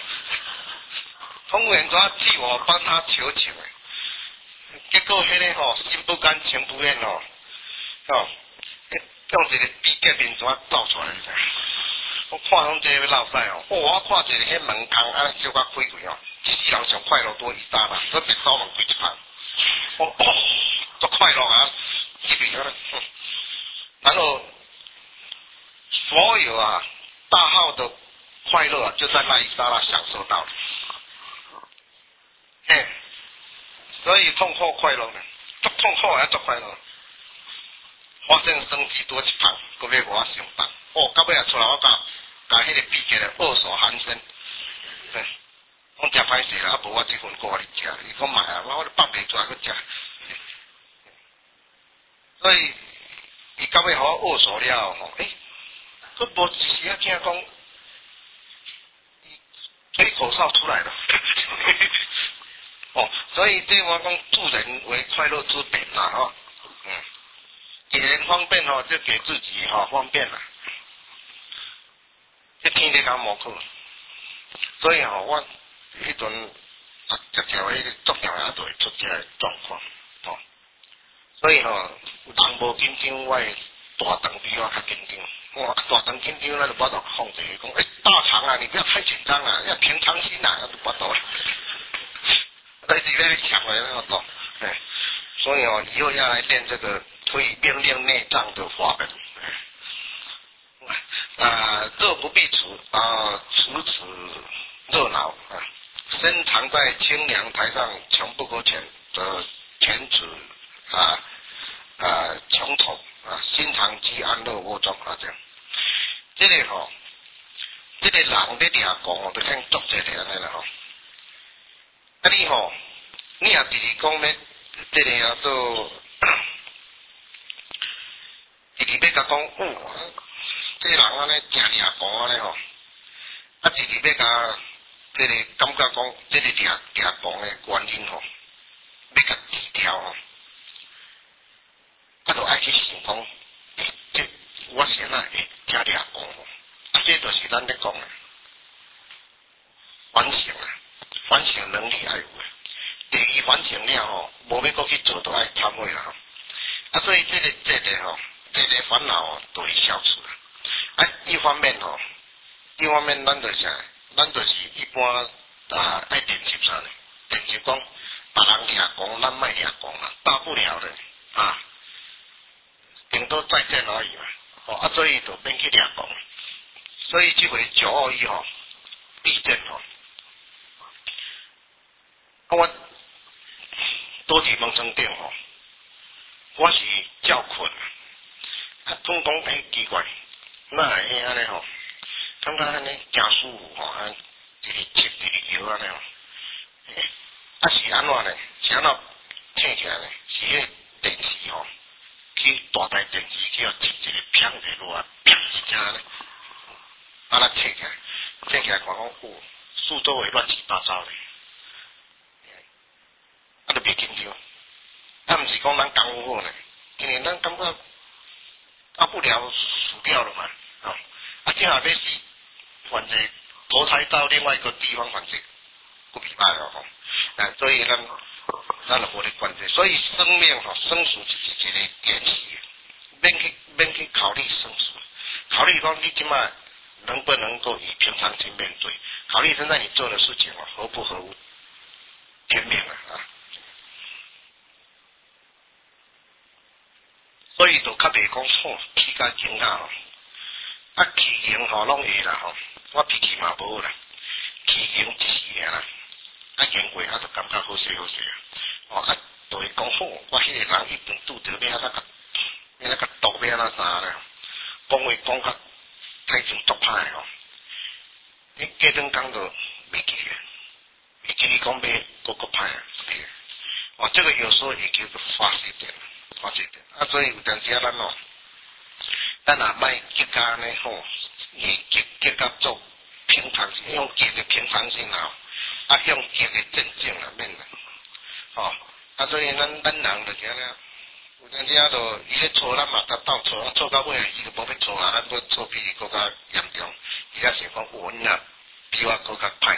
空服员都要替我帮他求情结果迄个吼心不甘情不愿用一个笔夹面纸倒出来。我看拢这要落屎我看一个迄门空小可开开这世人上快乐多伊搭啦，所以别走门开一旁。足快乐啊！这边然后。所有大号的快乐就在那一刹那享受到了，所以痛苦快乐呢，足痛苦也足快乐。发生生机多一旁，搁要我上当。到尾出来我甲迄个笔记咧握手寒暄，我真歹势啦，无我这份过你食，你讲买啊，我放袂出来去食。所以伊到尾互我握手了吼，佫无一时啊，听讲，吹口哨出来了。所以这我讲助人为快乐之本啦，给人方便就给自己方便啦。这天天讲无去，所以我迄阵一条迄个重要也就会出这个状况，所以人无紧张，我大肠比我较紧张。大肠紧张，咱就无法控制。讲大肠啊，你不要太紧张啊，要平常心啊，就无法度。在这边想了那么多，所以以后要来练这个可以命令内脏的法门。热不避除除此热闹身藏在清凉台上，穷不可遣的犬子穷头心常居安乐窝中这样。这个这个人咧掠讲就先作这个安尼啦你也直直讲咧，这个做直直要甲讲这个人安尼真掠讲安尼直直要甲这个感觉讲这个掠讲的原因要甲低调就爱去想讲，这我先会真掠讲这就是咱咧讲的反省能力要有第二反省了无要搁去做，就爱忏悔啦所以这个烦恼就会消除啦一方面咱就是一般爱练习啥呢？练习讲别人掠讲，咱莫掠讲啦，大不了咧顶多再见而已嘛所以就免去掠讲。所以这回921地震我多伫门床顶我是照困总讲奇怪，哪会安尼感觉安尼真舒服一直吃一直摇安尼是安怎呢？是安怎醒起来呢？是迄电视去大台电视去切一个片一落啊，啪一声呢，咱醒起来看讲四周围乱七八糟的。就别紧张，毋是讲咱功夫好呢，因为咱感觉大不了死掉了嘛，这下要死，反正投胎到另外一个地方，反正不必怕了所以咱咱就无咧管这，所以生命生死就是一个延续，免去考虑生死，考虑讲你即摆能不能够以平常心面对，考虑现在你做的事情合不合乎天命啊。所以就较袂讲起甲惊啊，气型拢会啦我脾气嘛无啦，气型一时啦，经过就感觉好势就会讲我迄个人一定拄着要甲毒要啥咧，讲话讲较太真毒歹你过两工就袂记咧，会记你讲要个歹这个有时候也叫做发泄点。所以有阵时咱若莫结交呢结交做平常心，用结的平常心用结的正经免所以咱人就这样，有阵时伊咧错咱嘛甲斗错，错到尾伊就无要错咱要错比伊更加严重，伊也想讲你若比我更加歹，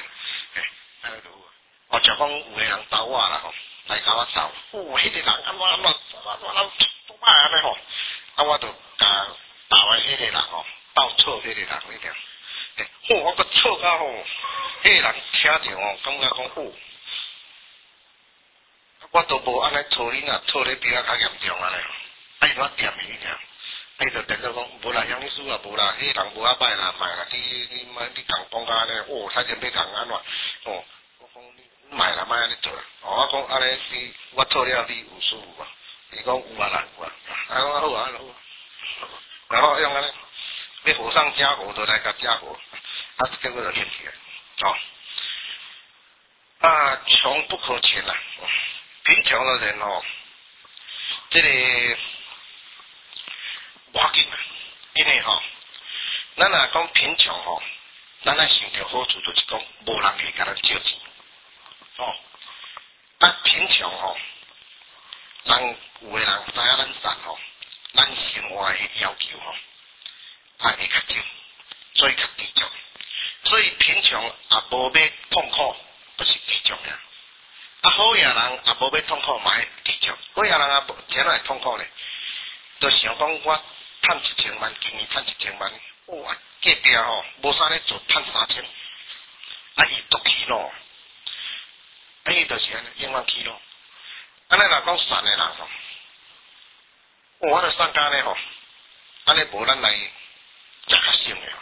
就讲有个人斗我啦来甲我斗，迄个人安怎都歹安尼我就甲斗的迄个人斗错迄个人一定，我个错甲迄个人听着感觉讲我都无安尼错，你若错咧比我较严重因怎点伊就变做讲无啦，杨律师无啦，迄个人无歹啦，卖啦，你讲甲安尼，差点要讲安怎我讲你卖啦，莫安尼做啦，我讲安尼我错了，你有输有伊讲有啦，有好然后用安尼要火上加火，就来甲加火，结果就练起来穷不可钱啦，贫穷的人这个无要紧因为咱若讲贫穷咱爱想着好处就是讲无人会甲咱借钱贫穷人有的人知影咱善咱生活的要求会较少，所以较低俗，所以贫穷也无要痛苦，就是低俗呀。好嘢人也无要痛苦，嘛会低俗。好嘢人也怎会痛苦呢？就想讲我赚1000万，今年赚1000万，隔壁无啥咧做，赚3000，伊都起咯，伊就是安尼，永远起咯。安尼若讲善的人我就善家咧安尼无咱来食较省的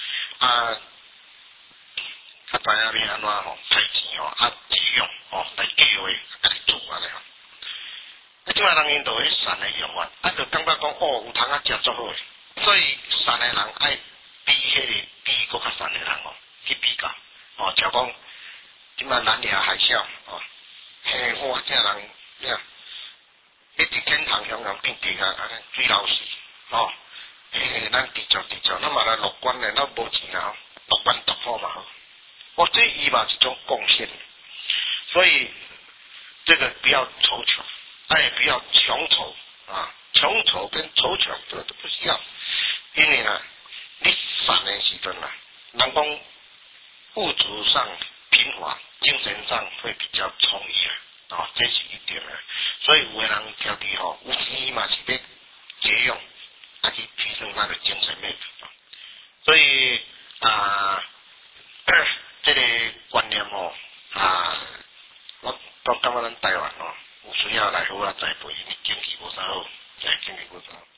较知影要安怎赚钱利用来计划来做安尼即摆人因就迄善的用法，就感觉讲有通食足好诶，所以善的人爱比伊搁较善的人去比较就讲即摆南亚海啸哇这人一直天堂向人变地安尼水流死咱地足，咱嘛来乐观咧，咱无钱乐观独好嘛这伊嘛是一种贡献，所以这个不要踌躇，也不要穷愁穷愁跟踌躇这都不需要，因为你善的时阵人讲物质上贫乏，精神上会比较充裕这是一点所以有的人挑剔有钱嘛是要节用，去提升他的精神面所以这个观念我感觉咱台湾有需要来好栽培，因为经济无啥好，经济无啥好。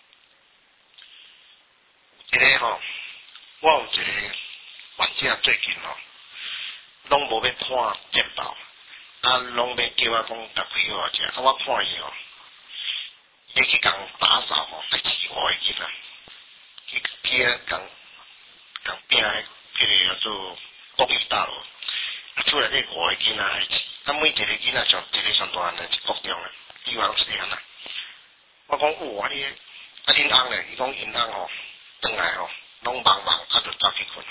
我有一个患者最近拢无要看健保，拢要叫我讲搭配好食，我看伊伊去共打扫爱饲5个囡去共拼迄个叫做公益大楼，出来这5个囡仔爱饲，每一个囡仔一个上大汉是国中的，比我细汉我讲你恁翁咧，伊讲因翁转来拢忙就走去困，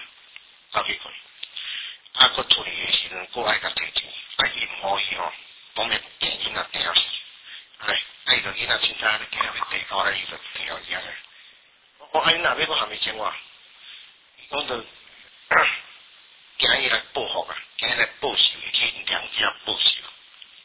佫出去的时阵，佫爱甲摕钱，因互伊当面见囡仔定死，伊就囡仔凊彩咧行咧地沟咧，伊就跳伊安尼。我讲恁若要搁含伊生活，伊讲就惊伊来报复惊伊来报仇，去因娘家报仇。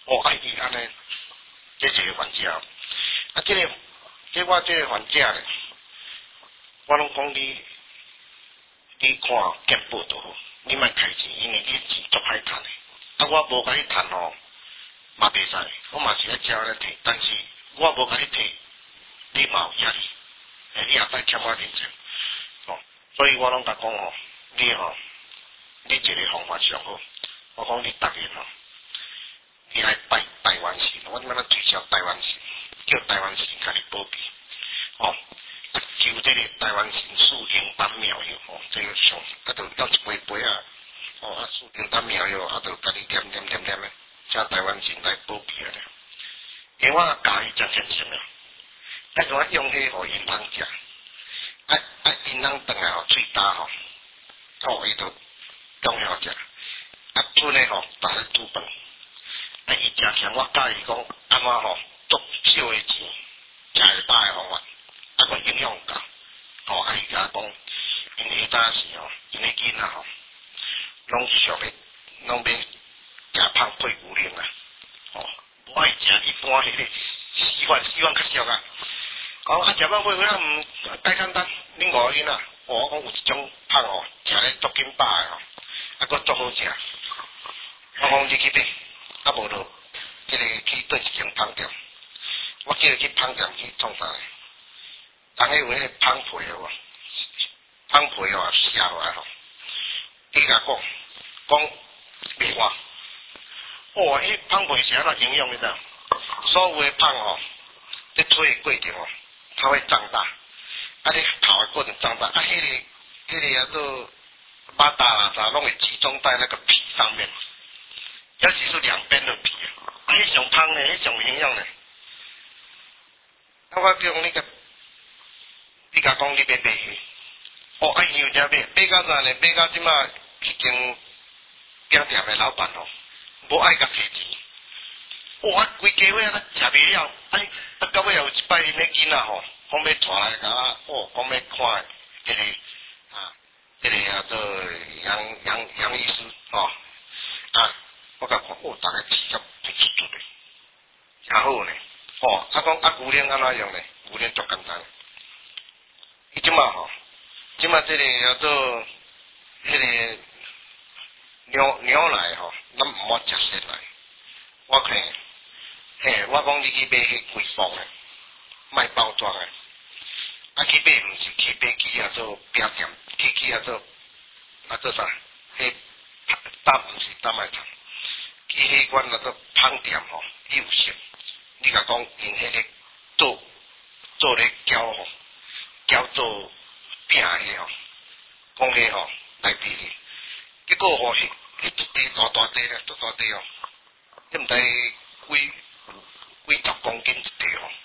哦，伊安尼，这一个还价，啊，我这个还价咧，我拢讲你看见报就好，你莫开钱，因为你钱足歹趁的。啊，我无甲你趁吼，嘛袂使，我嘛是爱照咧摕，但是我无甲你摕，你嘛有压力，你也使欠我人情，哦，所以我拢甲讲吼，你一个方法上好，我讲你逐日吼，你爱拜台湾神，我即摆咧推销台湾神，叫台湾神甲你保庇，哦。求这个台湾神树灵丹妙药，哦，这个上，啊，就要一杯杯啊，哦，啊，树灵丹妙药，啊，就甲你念咧，请台湾神来保庇啊，因为我教伊真虔诚啊，啊，我用迄互因通食，因通顿来吼喙焦吼，哦，伊就中晓食，啊，剩诶吼，逐日煮饭，啊，伊食强，我教伊讲安怎吼，足少诶钱，食会饱诶方法。啊，个营养够，哦，啊，伊甲讲，因迄早时吼，因迄囡仔吼，拢俗诶，拢要食芳配牛奶啊，哦，无爱食一般迄个稀饭较俗啊，哦，啊，食芳配牛奶介简单，恁五个囡仔，哦，我讲有一种芳吼，食咧足紧饱诶吼，啊，佫足好食，我讲你去买，啊无就，即个去对一间芳店，我叫伊去芳店去创啥？人迄有迄个芳皮哦，芳皮哦写落来吼，伊甲讲袂坏，哦，迄芳皮是安怎营养你知？所有的芳吼，在推的过程哦，它会长大，啊，你烤的过程长大，啊，迄个叫做马达啦啥，拢会集中在那个皮上面，尤其是两边的皮，啊，迄上芳呢，迄上有营养呢，啊，我叫那个。你甲讲你要买去，哦，啊，伊有只买到啥呢？买到即马迄间饼店的老板吼，无爱甲摕钱，哦，啊，规家伙啊，食袂了，啊，到尾有一摆因迄囡仔吼，讲要带来甲哦，讲要看迄个啊，迄个叫做杨医师吼，啊，我甲看，哦，大概吃甲足足的，诚好呢，哦，啊，讲啊，牛奶安怎用呢？牛奶足简单。伊即马吼，即马即个叫做迄个牛奶吼，咱毋好食鲜奶。我看，我讲你去买迄规包诶，卖包装诶。啊去买毋是去买去叫做饼店，去叫做啥？迄毋是大卖场，去迄款叫做芳店吼，伊有熟。你甲讲因迄个做咧搅吼。叫做饼迄吼，讲迄吼来比哩，结果吼迄一地大地咧，足大地哦，你毋知几十公斤一地吼，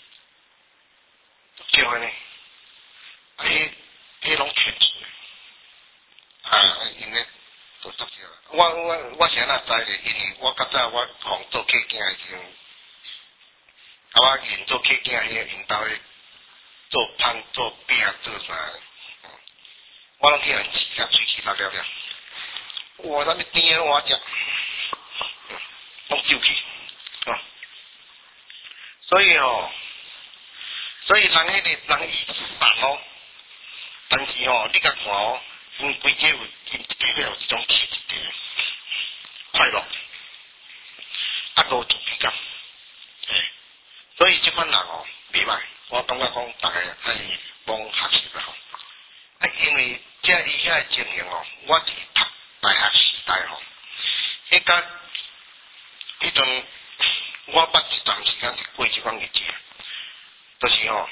叫安尼，啊迄拢骗钱，啊因咧都足少。我是安怎知咧？因为我较早我互做客囝诶时阵，啊我因做客囝迄个因兜咧。做芳做饼做啥？我拢去人试下，喙齿落了。哇！咱要甜诶我食，拢酒去，哦。所以人迄个人伊难哦，但是吼，你甲看哦，因规家有因家伙有一种气质的快乐，啊，无自卑感，所以即款人哦，袂歹。我感觉讲，逐个爱往学习啦吼。啊，因为遮伊遐情形哦，我是读大学时代吼，迄阵我捌一段时间是过即款日子，就是吼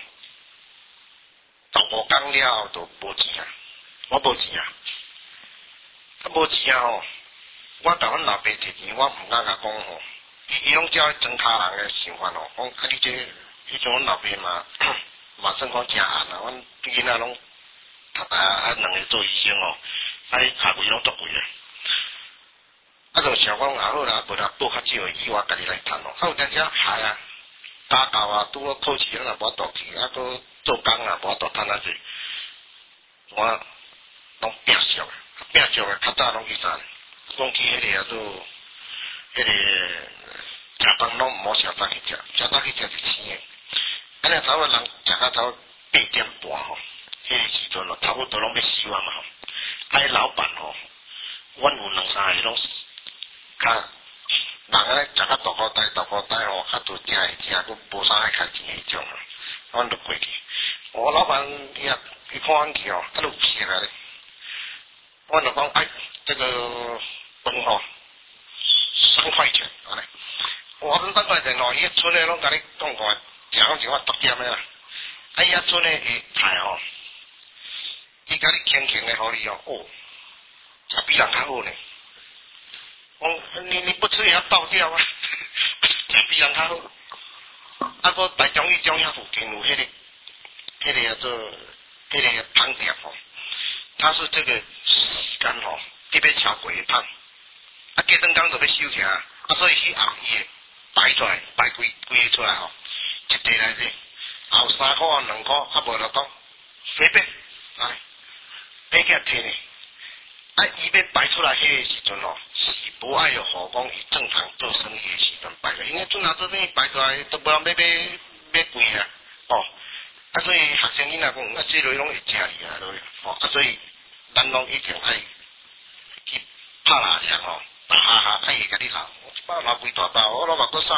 15工了后就无钱啊，我无钱啊，无钱啊吼，我甲阮老爸摕钱，我毋敢甲讲吼，伊拢照装卡人诶想法吼，讲啊你这。迄阵阮老爸嘛算讲诚暗啊，阮囡仔拢读两个做医生哦，伊学费拢足贵诶。啊，就想讲啊好啦，无啦报较少，以我家己来趁咯。啊，有阵时害啊，家教啊，拄好考试咱也无法度去，啊，搁做工啊，无法度趁啊济，我拢拼俗诶，拼俗诶，较早拢去啥？讲去迄个叫做迄个食饭拢毋好食早起食，食早起食是生诶。安尼差不多人食到差不多8点半吼，迄个时阵咯，差不多拢要收啊嘛吼。啊，老板吼，阮有2、3个拢较人安尼食到大口袋吼，较多正会正，佮无啥爱开钱迄种啊，阮就过去。我老板伊看阮去吼，啊，都有钱啊咧。阮就讲哎，这个饭吼3块钱安尼。我分3块钱吼，伊个村诶拢甲你讲看，食拢是我独点诶啦。啊，伊遐村诶下菜吼，伊甲你轻轻诶，互你哦，食比人较好呢。你不吃也要倒掉啊，食比人较好。啊，个大中医中遐附近有迄个叫做迄个汤店吼，它是这个时间吼，特别超过的汤。啊，过顿工就要收起来，啊，所以去暗伊会摆出来，摆规个出来吼，一地来这，后3块2块，啊无就讲随便，哎，买起来摕呢。啊，伊要摆出来迄个时阵吼，是无爱有互讲伊正常做生意的时阵摆出来，因为正常做生意摆出来都无人买贵啊，哦，啊所以学生囡仔讲，啊这类拢会食哩啊，哦，啊所以咱拢一定爱去拍蜡像吼，打哈爱会甲你闹，我一包拿几大包，我老爸佫送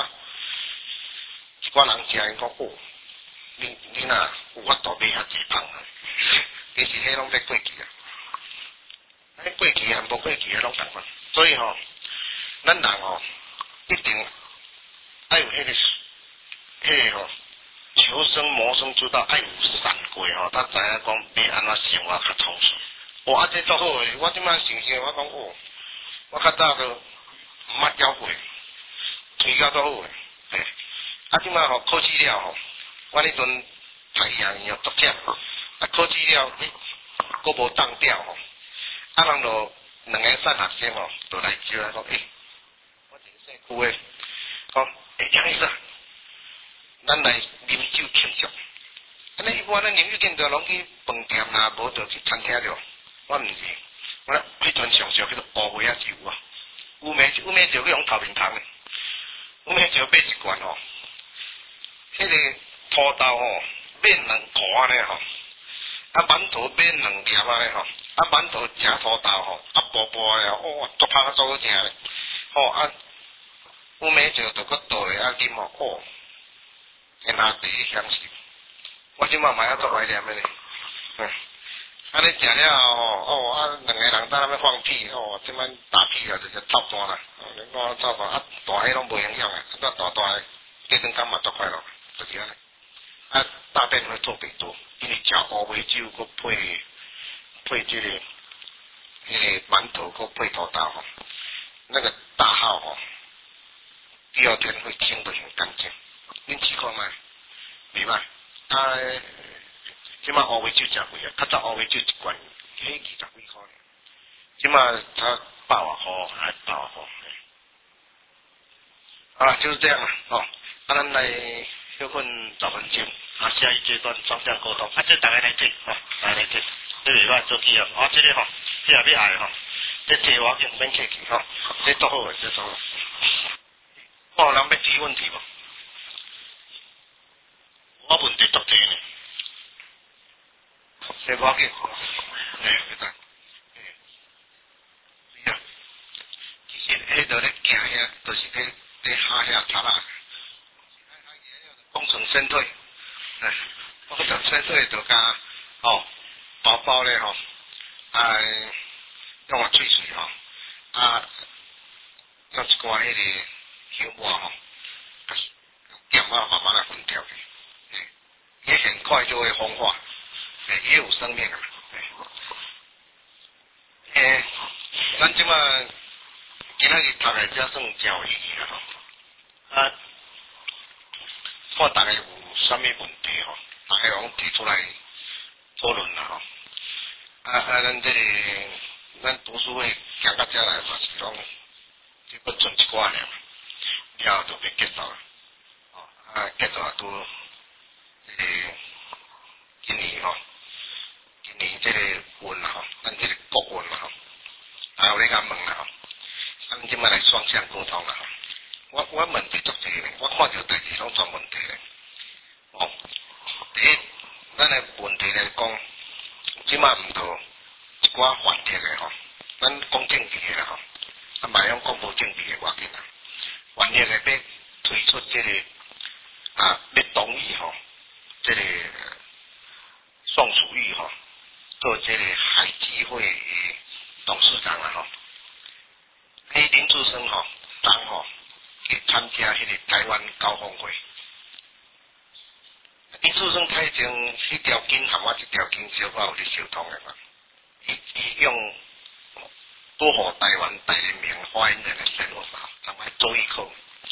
一寡人食，因讲哦，你若有法度买遐济芳啊，其实迄拢在过期啊。过期啊，无过期啊，拢同款。所以吼，咱人吼一定爱有迄个吼求生谋生之道，爱有善过吼，才知影讲要安怎生活较充实。哦，啊，这足好诶！我即摆想，我讲哦，我较早都毋捌交过，推到足好诶。嘿，啊，即摆吼考试了吼，我迄阵太阳又读奖，啊，考试了你佫无当掉吼。啊，人就2个3学生吼，就来招来讲，我真姓区诶，讲，蒋医生，咱来啉酒庆祝。安尼一般咱啉酒庆祝拢去饭店啦，无就去餐厅着。我毋是，我迄阵上少叫做乌梅仔酒啊，乌梅酒去用头面汤诶，乌梅酒买1罐吼，迄个土豆吼买2罐安尼吼，啊馒头买2粒安尼吼。啊，馒头食土豆吼，啊薄薄诶哦，足拍足好食咧，吼啊，乌梅酒就佫倒咧啊啉吼，哦，天下第一享受。我即摆嘛还足怀念诶咧，啊你食了吼，哦啊2个人在那边放屁，哦，即摆打屁啊就是臭干啦，你讲臭干啊，大迄拢无影响诶，啊大诶，过顿工嘛足快乐，就是安尼。啊，大便会特别多，因为食乌梅酒佫配这个馒头或配土豆吼，那个大号吼，第2天会清得很干净。恁试看卖，袂歹。啊，即摆乌梅酒诚贵啊，较早乌梅酒1罐迄20几块，即摆才100多块，还100多块。好了，就是这样了哦。啊，咱来休困10分钟，啊，下一阶段双向沟通，啊，这大家来听，哦，大家来听。这袂歹做起啊！啊，这个吼，这也要爱吼，这提我经免客气吼，这足好诶，这足好。哦，人要提问题无？我问题足多呢。这我紧，袂得。是啊，其实迄个咧行遐，就是咧下遐塔啦。功成身退，功成身退就加哦。包包咧吼，用我喙吼，用一寡迄个香末吼，点啊慢慢来分掉去，也很快就会风化，也有生命啊。咱即马今仔日读的才算真有意义啦吼，啊，看大家有啥物问题吼，大家拢提出来讨论啦吼。咱这个咱读书会行到遮来嘛，是讲只不剩一寡尔，了就要结束啦。哦，结束都今年吼，今年这个运吼，咱这个国运吼，有咧甲问啦吼，咱即摆来双向沟通啦吼。 我问题足济咧，我看到代志拢全问题咧。哦，第一，咱的问题来讲，即马毋着一寡反贴的吼，咱讲政治的啦吼，啊，卖用讲无政治的话紧啦。反贴的要推出这个要同意吼，这个宋楚瑜吼做这个海基会的董事长啦吼。林志升吼，人吼去参加迄个台湾高峰会。林志升太前迄条筋和我这条筋小可有咧相通的嘛。伊用保护台湾大人民发言人的身份嘛，同埋做依靠。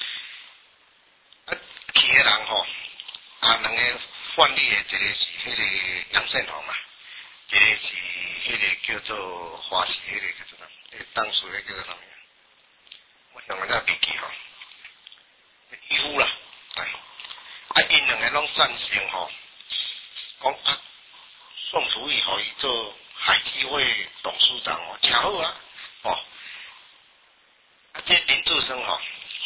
去的人吼，两个范例的，一个是迄个杨胜宏嘛，一个是迄个叫做华视迄个叫做啥？迄个当初迄个叫做啥物？我想个那袂记吼，渔夫啦，因两个拢赞成吼，讲宋楚瑜互伊做海基会董事长哦，诚好啊，哦，这林志升吼，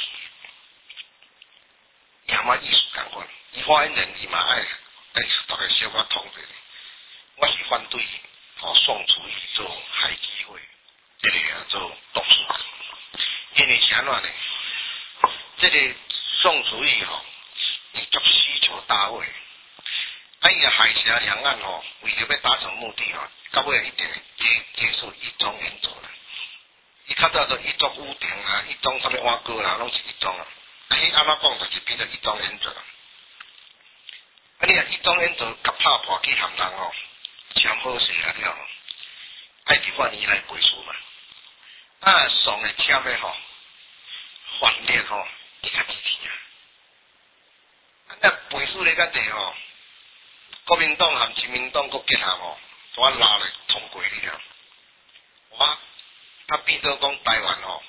也嘛意思共款，伊发言人伊嘛爱大概小可统一，我是反对吼宋楚瑜做海基会这个做董事长，因为是安怎呢？这个宋楚瑜吼，伊足需求大位，伊个海峡两岸吼，为了要达成目的吼，到尾一定接受一中原则啦。伊较早做一中屋顶啊，一中啥物碗糕啦，拢是一中啊。迄安怎讲就是变做一中原则。你若一中原则甲拍破去含人吼，签好势啊了，爱伫法院来背书嘛。上个签的吼，法律吼，伊较支持啊。那背书咧较济吼，国民党和亲民党搁结合吼，我拉来通过你了。变做讲台湾吼，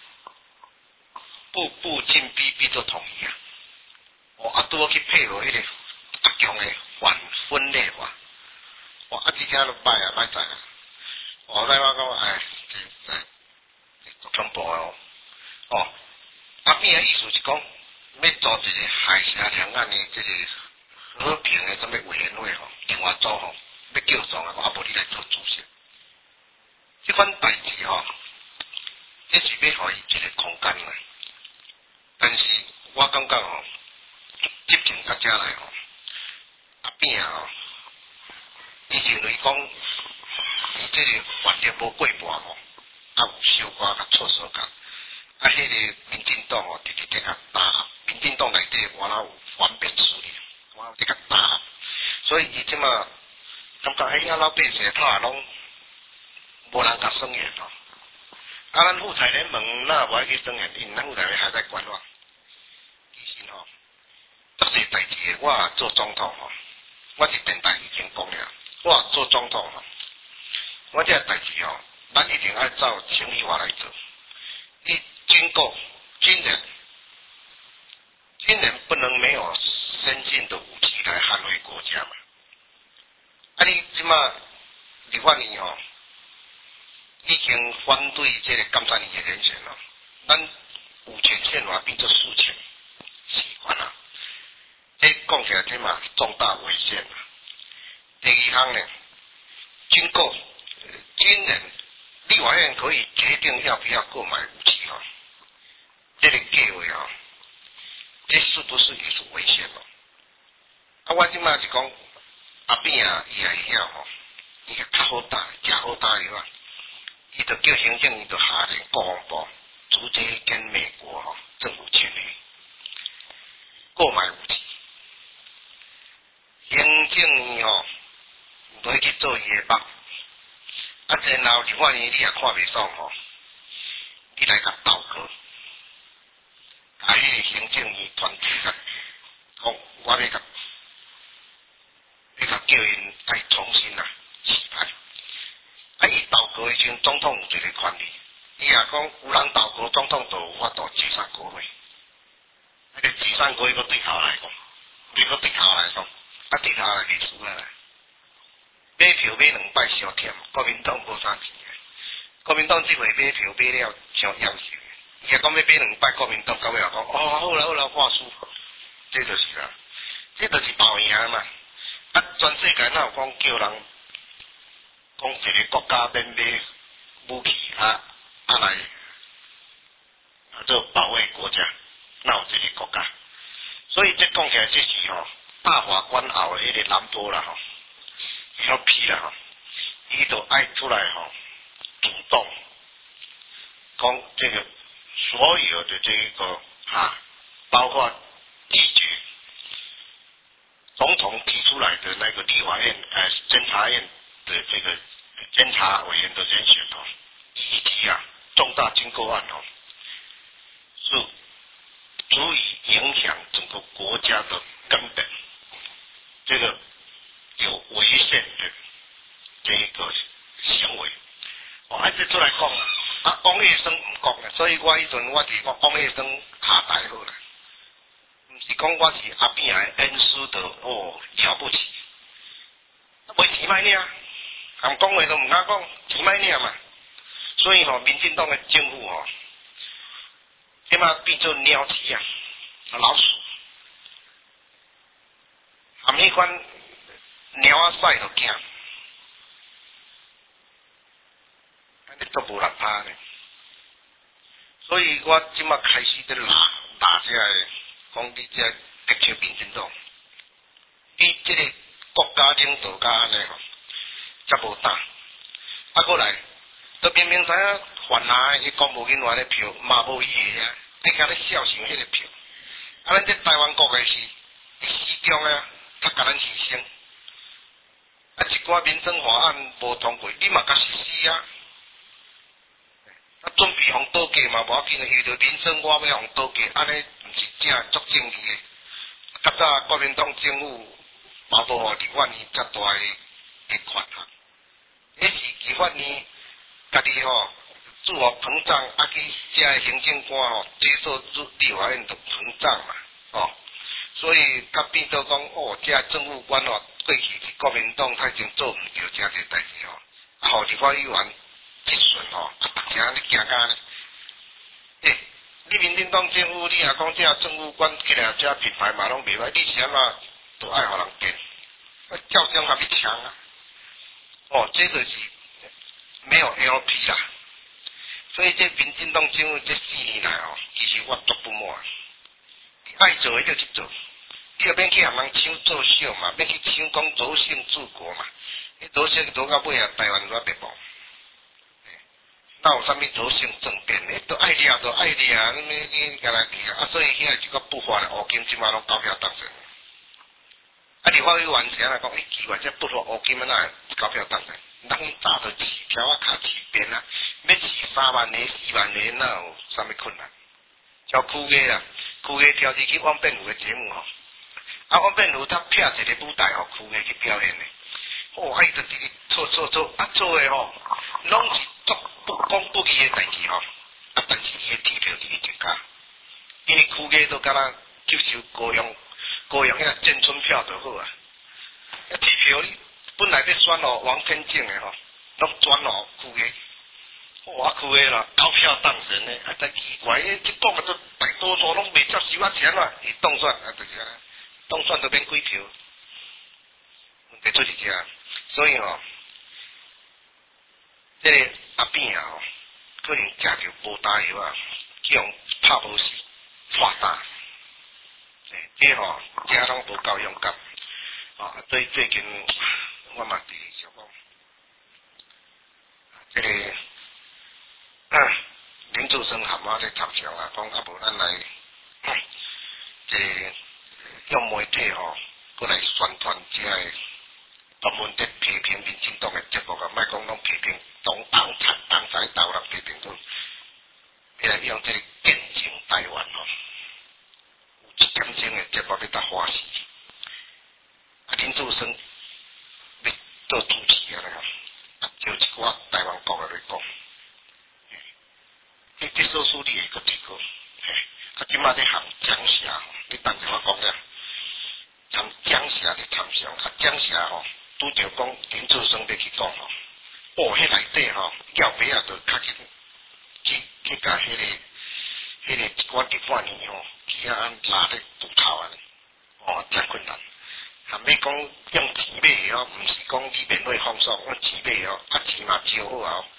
步进必做统一啊。拄好去配合迄个阿强的反分裂法。即只都歹啊，歹在啊。再我讲这恐怖哦。变的意思是讲，要组一个海峡两岸的这个和平的什么委员会吼，另外组吼，要叫状啊，无你来做主席。这款代志吼，这是要互伊一个空间啦。但是我感觉吼，执政到遮来吼，变吼，伊认为讲，伊这个反正无过半吼，有小可甲措手感。迄个民进党吼，直直甲打压，民进党内底我有反面势力，我有甲打压，所以伊即马感觉遐老百姓头也拢无人甲声援吼。咱富彩联盟那无爱去声援，因咱富彩联还在观望。其实吼，足侪代志我做总统吼，我伫电台已经讲了，我做总统吼，我这代志吼，咱一定要照情理法来做。你军人不能没有先进的武器来捍卫国家嘛。你即马立法院吼，已经反对这个监察院的人选咯，咱5权宪法变做4权4权啊，这讲起来这嘛重大违宪啊。第二项呢，军人立法院可以决定要不要购买武器吼。这个计划哦，这是不是也是违宪咯？我即摆是讲阿扁啊，伊也会晓吼，伊较好打，诚好打的话，伊就叫行政，伊就下令国防部直接跟美国吼政府签约，购买武器。行政院吼，唔可以去做伊的目，然后立法院你也看袂爽吼，你来甲倒戈。迄个行政院团体甲讲，我要甲叫因来重新洗牌。伊倒戈的时阵，总统有一个权利，伊也讲有人倒戈，总统就有法度解散国会。个解散国会个对头来讲，你个对头来讲，对头来历史来。买票买2摆伤忝，国民党无啥钱。国民党即回买票买了伤夭寿。 伊也讲要买2摆国民党，到尾也讲哦好啦好啦，话术，这就是啦，这就是跑赢嘛。啊，全世界哪有讲叫人讲一个国家免买武器来做保卫国家，哪有这个国家？所以这讲起来，这是大法官后的迄个南波啦遐批啦伊就爱出来主动讲这个所有的这一个包括拒绝总统提出来的那个立法院监察院的这个监察委员的人选以及重大经过案是足以影响整个国家的根本，这个有违宪的这一个行为。这出来讲汪业生唔讲啦，所以我迄阵我是讲汪业生下台好啦，唔是讲我是阿扁的恩师的了不起，袂钱歹领，含讲话都唔敢讲，钱歹领嘛。所以民进党的政府即马变做鸟鼠老鼠，含迄款鸟屎就惊，你都无人拍呢。所以我即马开始在打这个，讲你这特区民进党，你这个国家领导甲安尼才无打，过来，都明明知影泛蓝的公务人员的票嘛无伊的你遐咧笑想迄个票，咱这台湾国的是始终较甲咱牺牲，一寡民生法案无通过，你嘛甲实施准备互倒架嘛无要紧，遇到民生我要互倒架，安尼毋是正足正义的。较早国民党政府嘛无互立法院遮大的权限，迄是立法院家己自我膨胀，去遮行政官接受立法院的膨胀嘛，所以甲变做讲遮政府官过去是国民党太前做毋对遮个代志互立法委员质询逐家咧行甲咧，你民进党政府你若讲遮政府官起来遮品牌嘛拢袂歹，你是安怎都爱互人见，照中还要抢这就是没有 LP 啦。所以这民进党政府这4年来其实我足不满。你爱做的就去做，你又免去和人抢作秀嘛，免去抢讲柔性治国嘛。你柔性做到尾台湾怎灭亡？哪有啥物柔性政变？你都爱抓就爱抓，你干来去所以遐一个不法的乌金，即马拢投票当选。立法委员是安尼讲，奇怪，这不法乌金哪会投票当选？人打着起条卡起边要起3万个、4万个，哪有啥物困难？叫区个区个挑起去汪变如的节目汪变如他劈一个舞台区个去表演的，伊就直直做做的拢是足不公不义的代志但是伊的提票是增加，因为区个都敢若接受高雄遐建村票就好提票你本来要选王天正的拢转区个。区个啦，投票当选的，真奇怪，这讲都大多数拢未接受钱伊当选就是当选就免几票，问题就是这，所以这个阿扁可能食着无打药叫人拍无死，发大，这这拢无够勇敢所以最近我嘛伫想讲，这个。林志生含我咧头上讲无咱来，用媒体过来宣传这个专门在批评民进党的节目莫讲拢批评党产党在大陆批评都，来用这个见证台湾有1点钟的节目要搭花絮，林志生要做主持就一寡台湾国的来讲。这收视率会阁提高，即马咧含蒋社你当时我讲了，含蒋社咧参详，蒋社拄着讲林志生要去讲迄内底叫别就较去甲迄个我伫半年吼，去啊拉咧骨头啊，真困难。含要讲用钱买哦，毋是讲你免费放松，用钱买哦，钱嘛招好啊。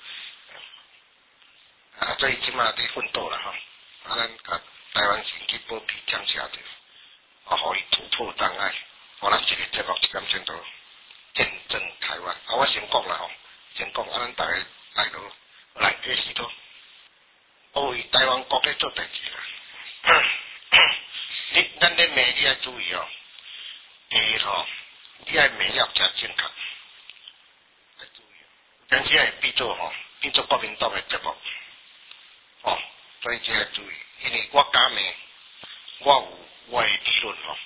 所以即马伫奋斗啦吼，咱甲台湾神去保庇感谢着，互伊突破障碍，咱一个节目一点钟头见证台湾。我先讲啦吼，先讲咱大家来咯，来开始咯。我为台湾国家做代志啦。咱咧骂你爱注意哦。第一吼，你爱骂了诚正确，爱注意。但是会变做国民党诶节目。所以这要注意，因为我敢骂，我有我的理论吼。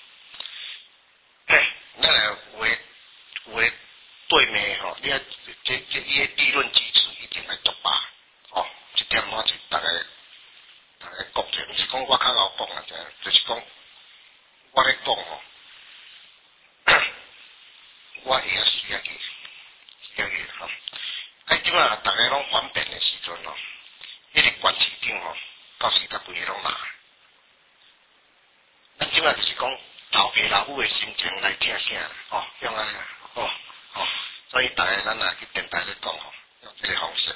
咱有诶对骂吼，你啊这伊诶理论基础一定要足吧。这点我是大家讲者，毋是讲我较敖讲啊，就是讲我咧讲吼，我会晓写去吼。即马大家拢反变诶时阵吼。迄个关市长吼，到时甲规个拢拿。咱即摆就是讲投票老虎的心情来听声，用安尼，所以大家咱来去电台咧讲吼，用这个方式。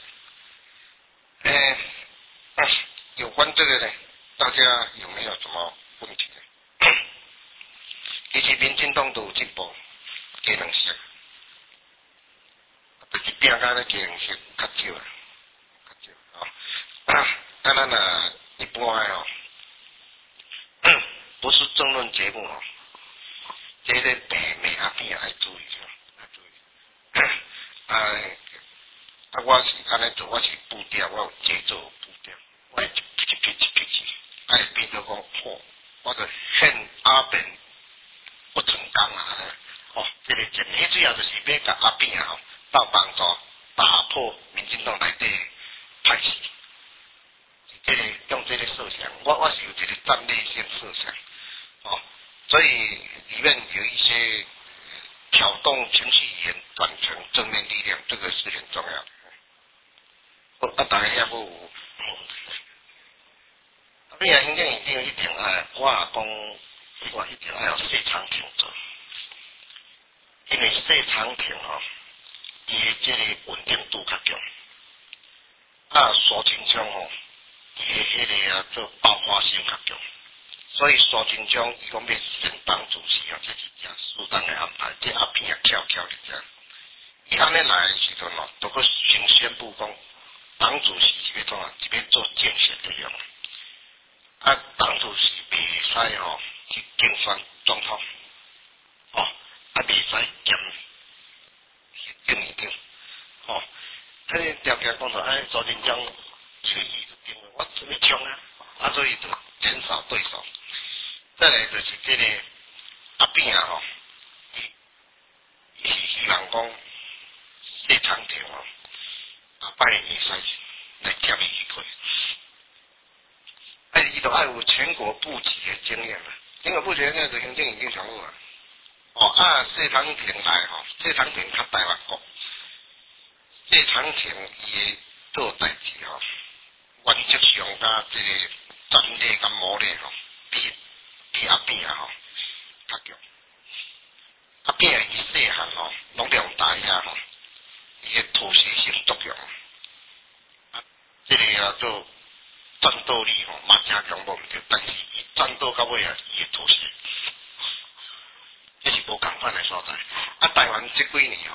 有关这个呢，大家有没有什么问题呢？其实民进党都有进步，加两色，就是拼甲咧加两色较少啊。咱一般的不是政论节目这个美阿片爱注意我是安尼做，我是步调，我有节奏步调，我一批，爱变做讲我就现阿扁不成功啊！这个前迄主要就是要甲阿扁到帮助打破民进党内底派系。用这个设想，我是有一个战略性设想，所以里面有一些挑动情绪语言转成正面力量，这个是很重要的。大家也无有，你啊，行政一定我也讲，我一定要有细长庭做，因为细长庭伊的这个稳定度较强，苏贞昌伊迄个做爆发性较强，所以苏贞昌伊讲要选党主席这是真适当的安排，这阿扁也翘伫遮。伊安尼来的时阵都搁先宣布讲，党主席是要做建设的用。党主席袂使去竞选总统，袂使兼行政院长，这条件讲说，苏贞昌随意就定位，我准备冲啊，所以就减少对手。再来就是这个阿扁伊是希望讲谢长廷摆会使来接伊去开。伊就爱有全国布局的经验啦，全国布局那就行政院长常务谢长廷来谢长廷较台湾国，谢长廷伊的做代志原则上甲这个战略甲谋略比阿扁较强。阿扁伊细汉拢用台伊的妥协性作用，这个做战斗力嘛真强无毋对，但是伊战斗到尾伊的妥协，这是无共款的所在。台湾这几年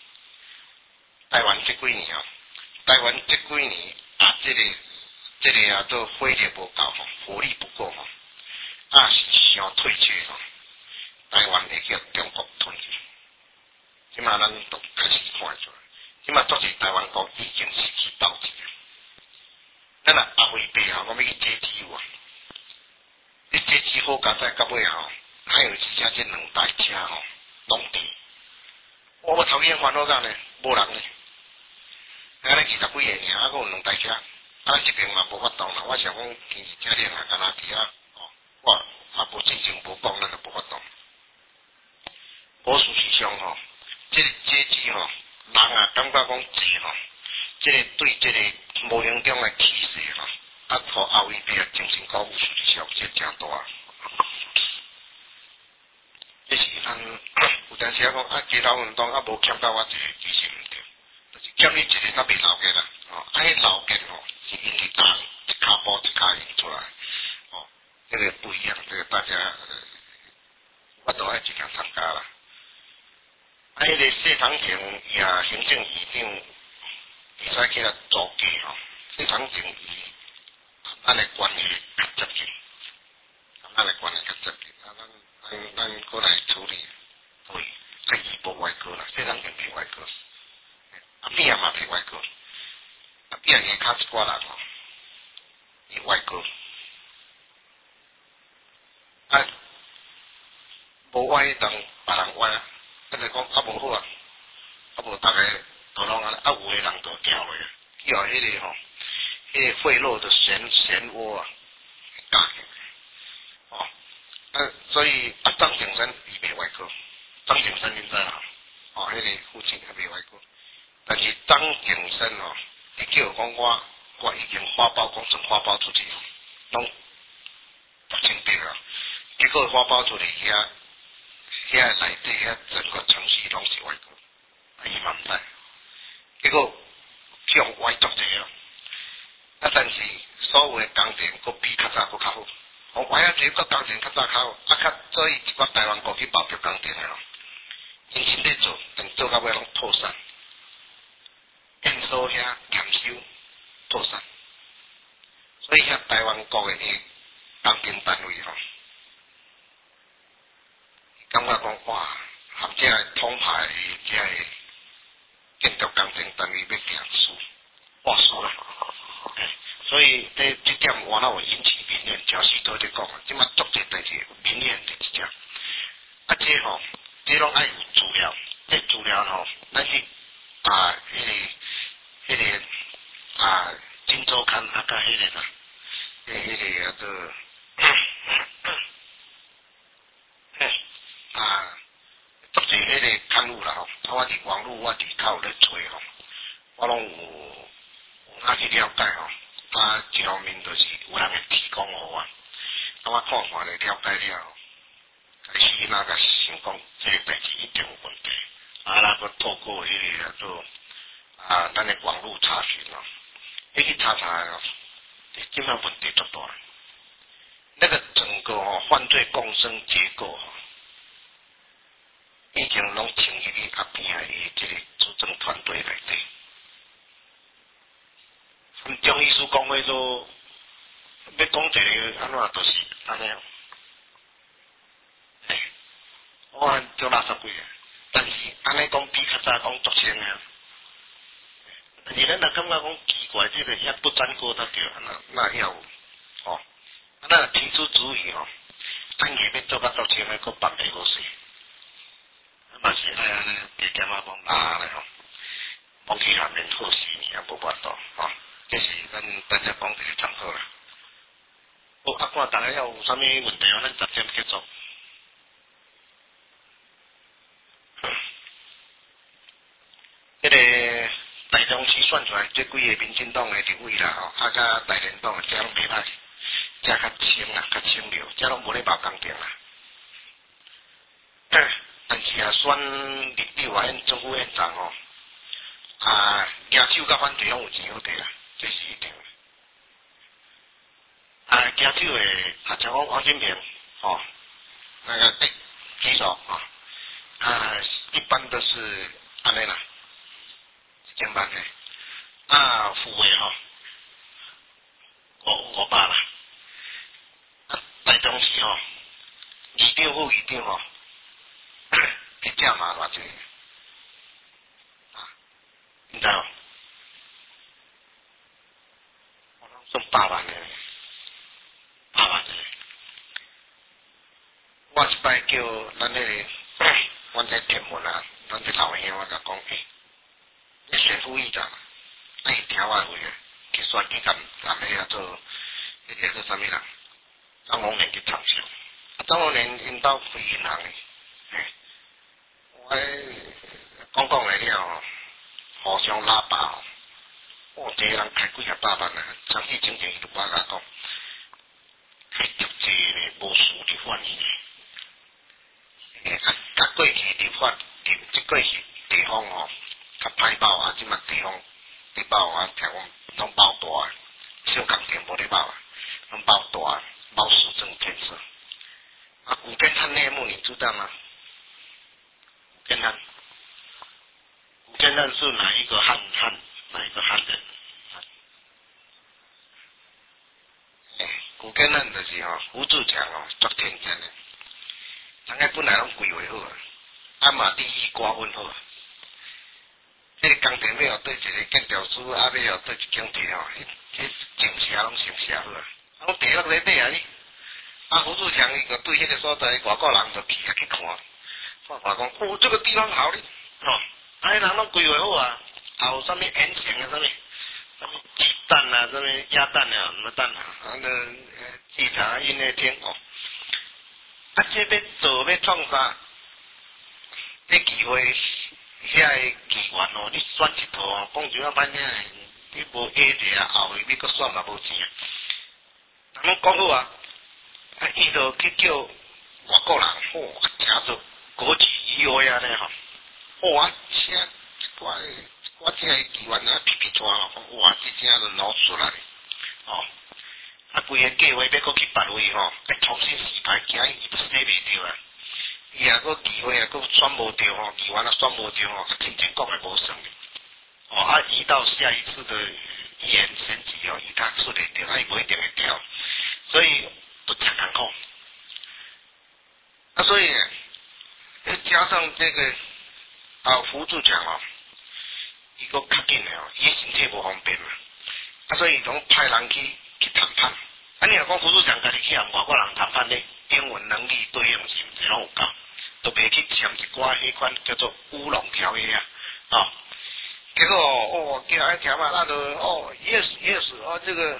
这个做火力无够火力不够是伤退却台湾会叫中国吞去。即马咱都开始看出来，即马作是台湾国已经失去斗志。咱阿辉伯我要去接机你接机好加在到尾还有只剩这两台车拢停。我头先烦恼到呢，无人呢。安尼20几个尔，还有两台车，这边嘛无法动啦。我想讲，天气真冷敢若伫我也无之前无讲，咱就无法动。事实上这个阶级人感觉讲这个对这个无形中的气势互后一辈精神鼓舞实际上这诚大。这是咱有阵时讲肌肉运动无欠到我一个其实毋对，就是欠你一个较袂流血啦。迄流血是因为打一骹补一骹用出来，这个不一样，这个大家我都爱尽量参加啦。迄个谢长廷也行政院长，会使去来组架谢长廷伊咱的关系较接近，咱的关系较接近，咱过来处理，对，伊无外国啦，谢长廷袂外国，扁也嘛袂外国，扁下骹一寡人伊外国，无歪当别人歪啊，就是讲无好啊，无逐个都拢安尼，有诶人就掉诶，去互迄个迄个贿赂的漩涡啊，加所以张景生伊袂外国，张景生你知啦，迄个父亲也袂外国，但是张景生伊叫讲我已经花包工程花包出去，拢不清白啊，结果花包出去遐内底遐整个城市拢是外国，伊嘛毋知，结果向歪足者但是所有诶工程佫比较早佫较好。歪仔济佫工程较早较好，所以一寡台湾国去包着工程诶因真咧做，但做到尾拢破产，建筑遐验收破产，所以遐台湾国诶工程单位感觉讲哇，含这个统派这个建筑工程单位要行输，哇输啦！所以这点我那会引起民怨，诚实都在讲，即马足侪代志民怨就一只。这拢爱有资料，这资料咱去迄个金周刊甲迄个啦，迄个叫做足侪迄个刊物啦我伫网络我伫较有咧找我拢有去了解一方面就是有人会提供互我，我看看咧了解了，开始那个想讲这个代志一定有问题，那个透过迄个叫做咱的网络查询你去查基本上问题足大，那个整个犯罪共生结构已经拢侵入去阿边的这个主政团队内底。中医师讲迄种，要讲一个安怎就是安尼我做垃圾鬼但是安尼讲比较早讲足清啊。但是咱若感觉讲奇怪，这个遐不沾锅得着，那也有咱提出主意咱硬要做甲足清的，佫办袂好势，嘛是爱安尼加减帮拉咧帮其他面好势尔无法度这是咱大家讲一个参考啦。好，看大家要有啥物问题咱直接结束。这个台中市选出来这几个民进党的立委啦甲大连党这拢袂歹，这较清啦，较清流，这拢无咧包工程啦。但是选立法院政府院长举手甲反对拢有钱好摕啦。这是一定的。举手的像讲王金平那个举手一般都是安尼啦，1000万的副委500啦，台中市议长副议长一只嘛偌济，你知无？算8万的，8万的。我一摆叫咱迄个，阮这电文咱这老兄我甲讲，你选副议长，伊听我话去选举干迄个做，迄个做啥物人？张宏年去参选，张宏年因兜开银行的，我讲来了互相拉拔一个人开几啊百万啊，长期前伊就捌甲讲，开着济咧，无事就反去。甲过去立法，即过去地方吼，较歹包啊，即马地方咧包啊，听讲拢包大啊，小工程无咧包啊，拢包大，包市政建设。啊，古根汉内幕你知道吗？古根汉是哪一个汉人？古根汉就是吼，胡志强哦，足天真诶。人家本来拢规划好啊，啊嘛利益瓜分好啊。这个工程要对一个建筑师，啊要对一间地吼，迄政策拢成写好啊。拢地落咧买啊你。啊胡志强伊个对迄个所在外国人就去看，看讲，哦这个地方好咧，吼，啊迄人拢规划好啊，还有啥物圆形啊，啥物鸡蛋啊，啥物鸭蛋啊，什么蛋啊，啊那鸡茶印那天哦。啊，这要做要创啥？这机会，遐个议员哦，你选一套哦，讲就啊歹听诶，你无 A 者啊，后日你搁选嘛无钱啊。人拢讲好啊，啊，伊就去叫外国人，哦，听说国际议会啊咧吼，哇，请我这个议员啊批出吼，哇，这正就攞出来，哦。啊，规个计划要搁去别位吼，要重新洗牌，惊伊写袂着啊！伊啊，搁议会啊，搁选无着吼，议员啊选无着吼，啊，真正讲也无算哩。哦，啊，移到下一次的议员选举哦，伊他出得着，啊，伊无一定会调，所以都真艰苦。啊，所以再加上这个胡志强哦，伊搁较紧诶哦，伊身体无方便嘛，啊，所以拢派人去谈判。啊，你若讲胡志强家己去和外国人谈判咧，英文能力对应是毋是拢有够，都袂去签一寡迄款叫做乌龙条约啊，哦，结果哦，叫人条嘛，那就yes 哦，这个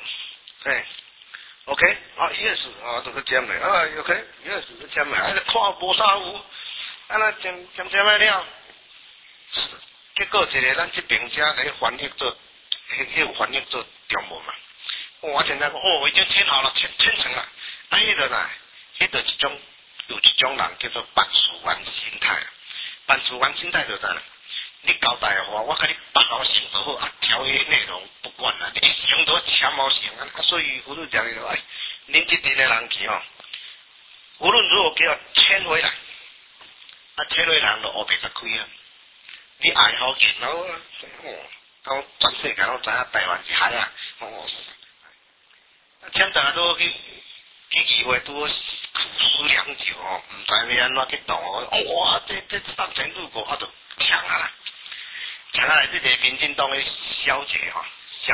OK 啊 yes 啊，这个签的啊 OK yes 这签的，啊，看无啥有，啊那签来了，结果一个咱这边遮来翻译做，迄有翻译做中文嘛。我现在讲，我已经签好了，签成了。啊，迄个呢，迄个有一种人叫做办事员心态。办事员心态就在，你交代的话，我甲你办好成就好，啊，条约内容不管啦，你想多签冇成啊，所以胡志强就哎，恁这边的人去吼，无论如何给我签回来，啊，签回来就后边就开啊，你爱好见到啊，到全世界拢知影台湾是海啊，签大家都去议会都苦思良久哦，唔知要安怎去动哦。哇，这上前入国啊，就强啊啦！强啊来，这个民进党的小姐吼，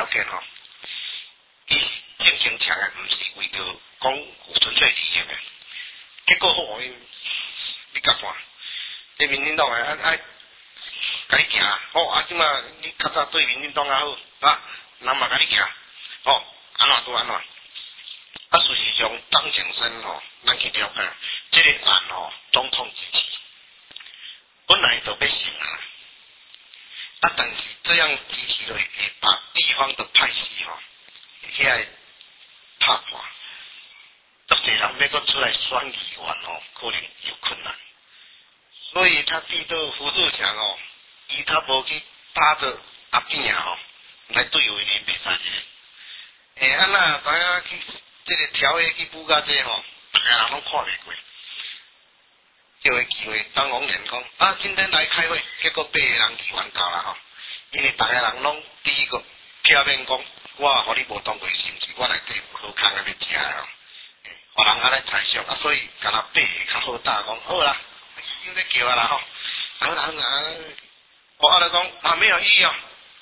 伊正经强啊，唔是为着讲有纯粹利益的。结果好，你甲看，这民进党啊，甲你行，哦啊，即马你较早对民进党啊好啊，人嘛甲你行，哦，安怎都安怎。啊，事实上，张景生吼，咱去了解，这个案吼，总统支持，本来就要成啊，啊，但是这样支持就会把地方的派系吼，遐拍破，足侪人要搁出来选议员吼，可能有困难，所以他对着胡志强哦，伊他无去搭着阿扁啊吼，来对位呢，袂使个，啊那知影去。这个条约去补到这吼，大家人拢看袂过。这个机会，张宏仁讲啊，今天来开会，结果8个人议员到啦吼，因为大家人拢第一个片面讲，我互你无当过是毋是？我内底有好康啊要食哦，别人安尼猜想啊，所以敢若8个较好打讲好啦，有咧叫啊啦吼，好啦，我阿来讲啊没有异议啊，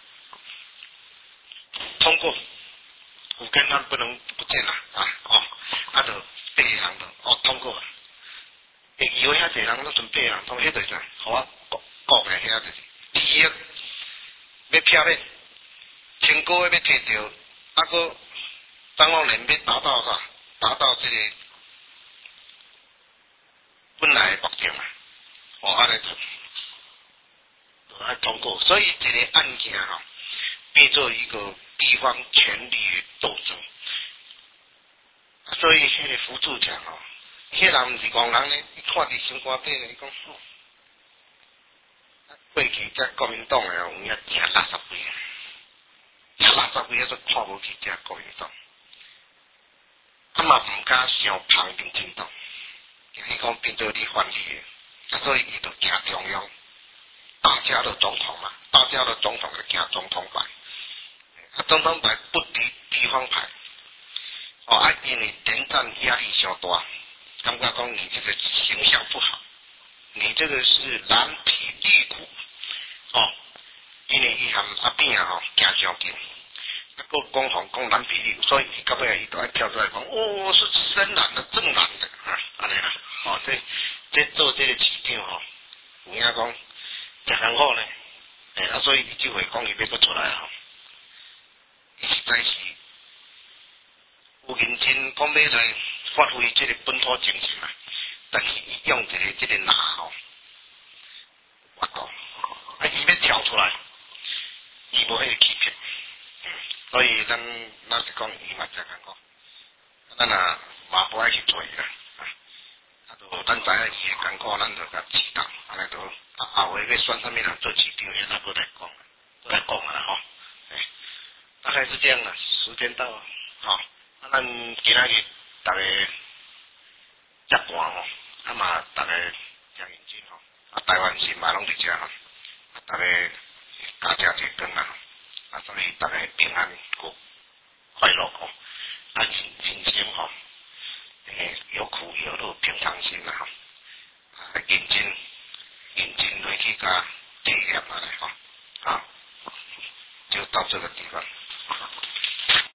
通过。有跟他不能不见啦，啊就8个人就通过了。议会遐侪人都剩8个人，通迄就是互我讲的遐就是，第一要漂亮，成果要摕到，啊个张宏仁要达到啥？达到这个本来的目的嘛，安尼就爱通过。所以这个案件吼， 变做一个地方权力的斗争。所以迄个辅助讲吼，迄人毋是戆人呢，伊看伫心肝底呢，伊讲吼，过去遮国民党诶有影真垃圾鬼，真垃圾鬼，说看无起遮国民党，嘛毋敢伤捧民进党，伊讲变做你反去，所以伊就行中央，大家都总统嘛，大家都总统就行总统派，总统派不敌地方派。因为连战压力小大，感觉讲你这个形象不好，你这个是蓝皮绿骨，因为伊含阿扁行上近，个讲红讲蓝皮绿骨，所以伊到尾伊都爱跳出来讲，是深蓝的正蓝的，安尼啦，这做这个市长有影讲真艰苦呢，所以伊这回讲伊要不出来伊实在是。有认真讲要来发挥这个本土精神啊，但是伊用这个拿我讲，伊要跳出来，伊无迄个欺骗，所以咱是讲伊嘛真艰苦，咱啊嘛不爱去做伊啦，就咱知影伊的艰苦，咱就甲指导，安尼就后尾要选啥物人做市长，咱搁来讲啦吼，大概是这样啦，时间到了，咱今仔日大家接盘嘛大家真认真台湾心嘛拢伫遮大家加食一顿所以大家平安过。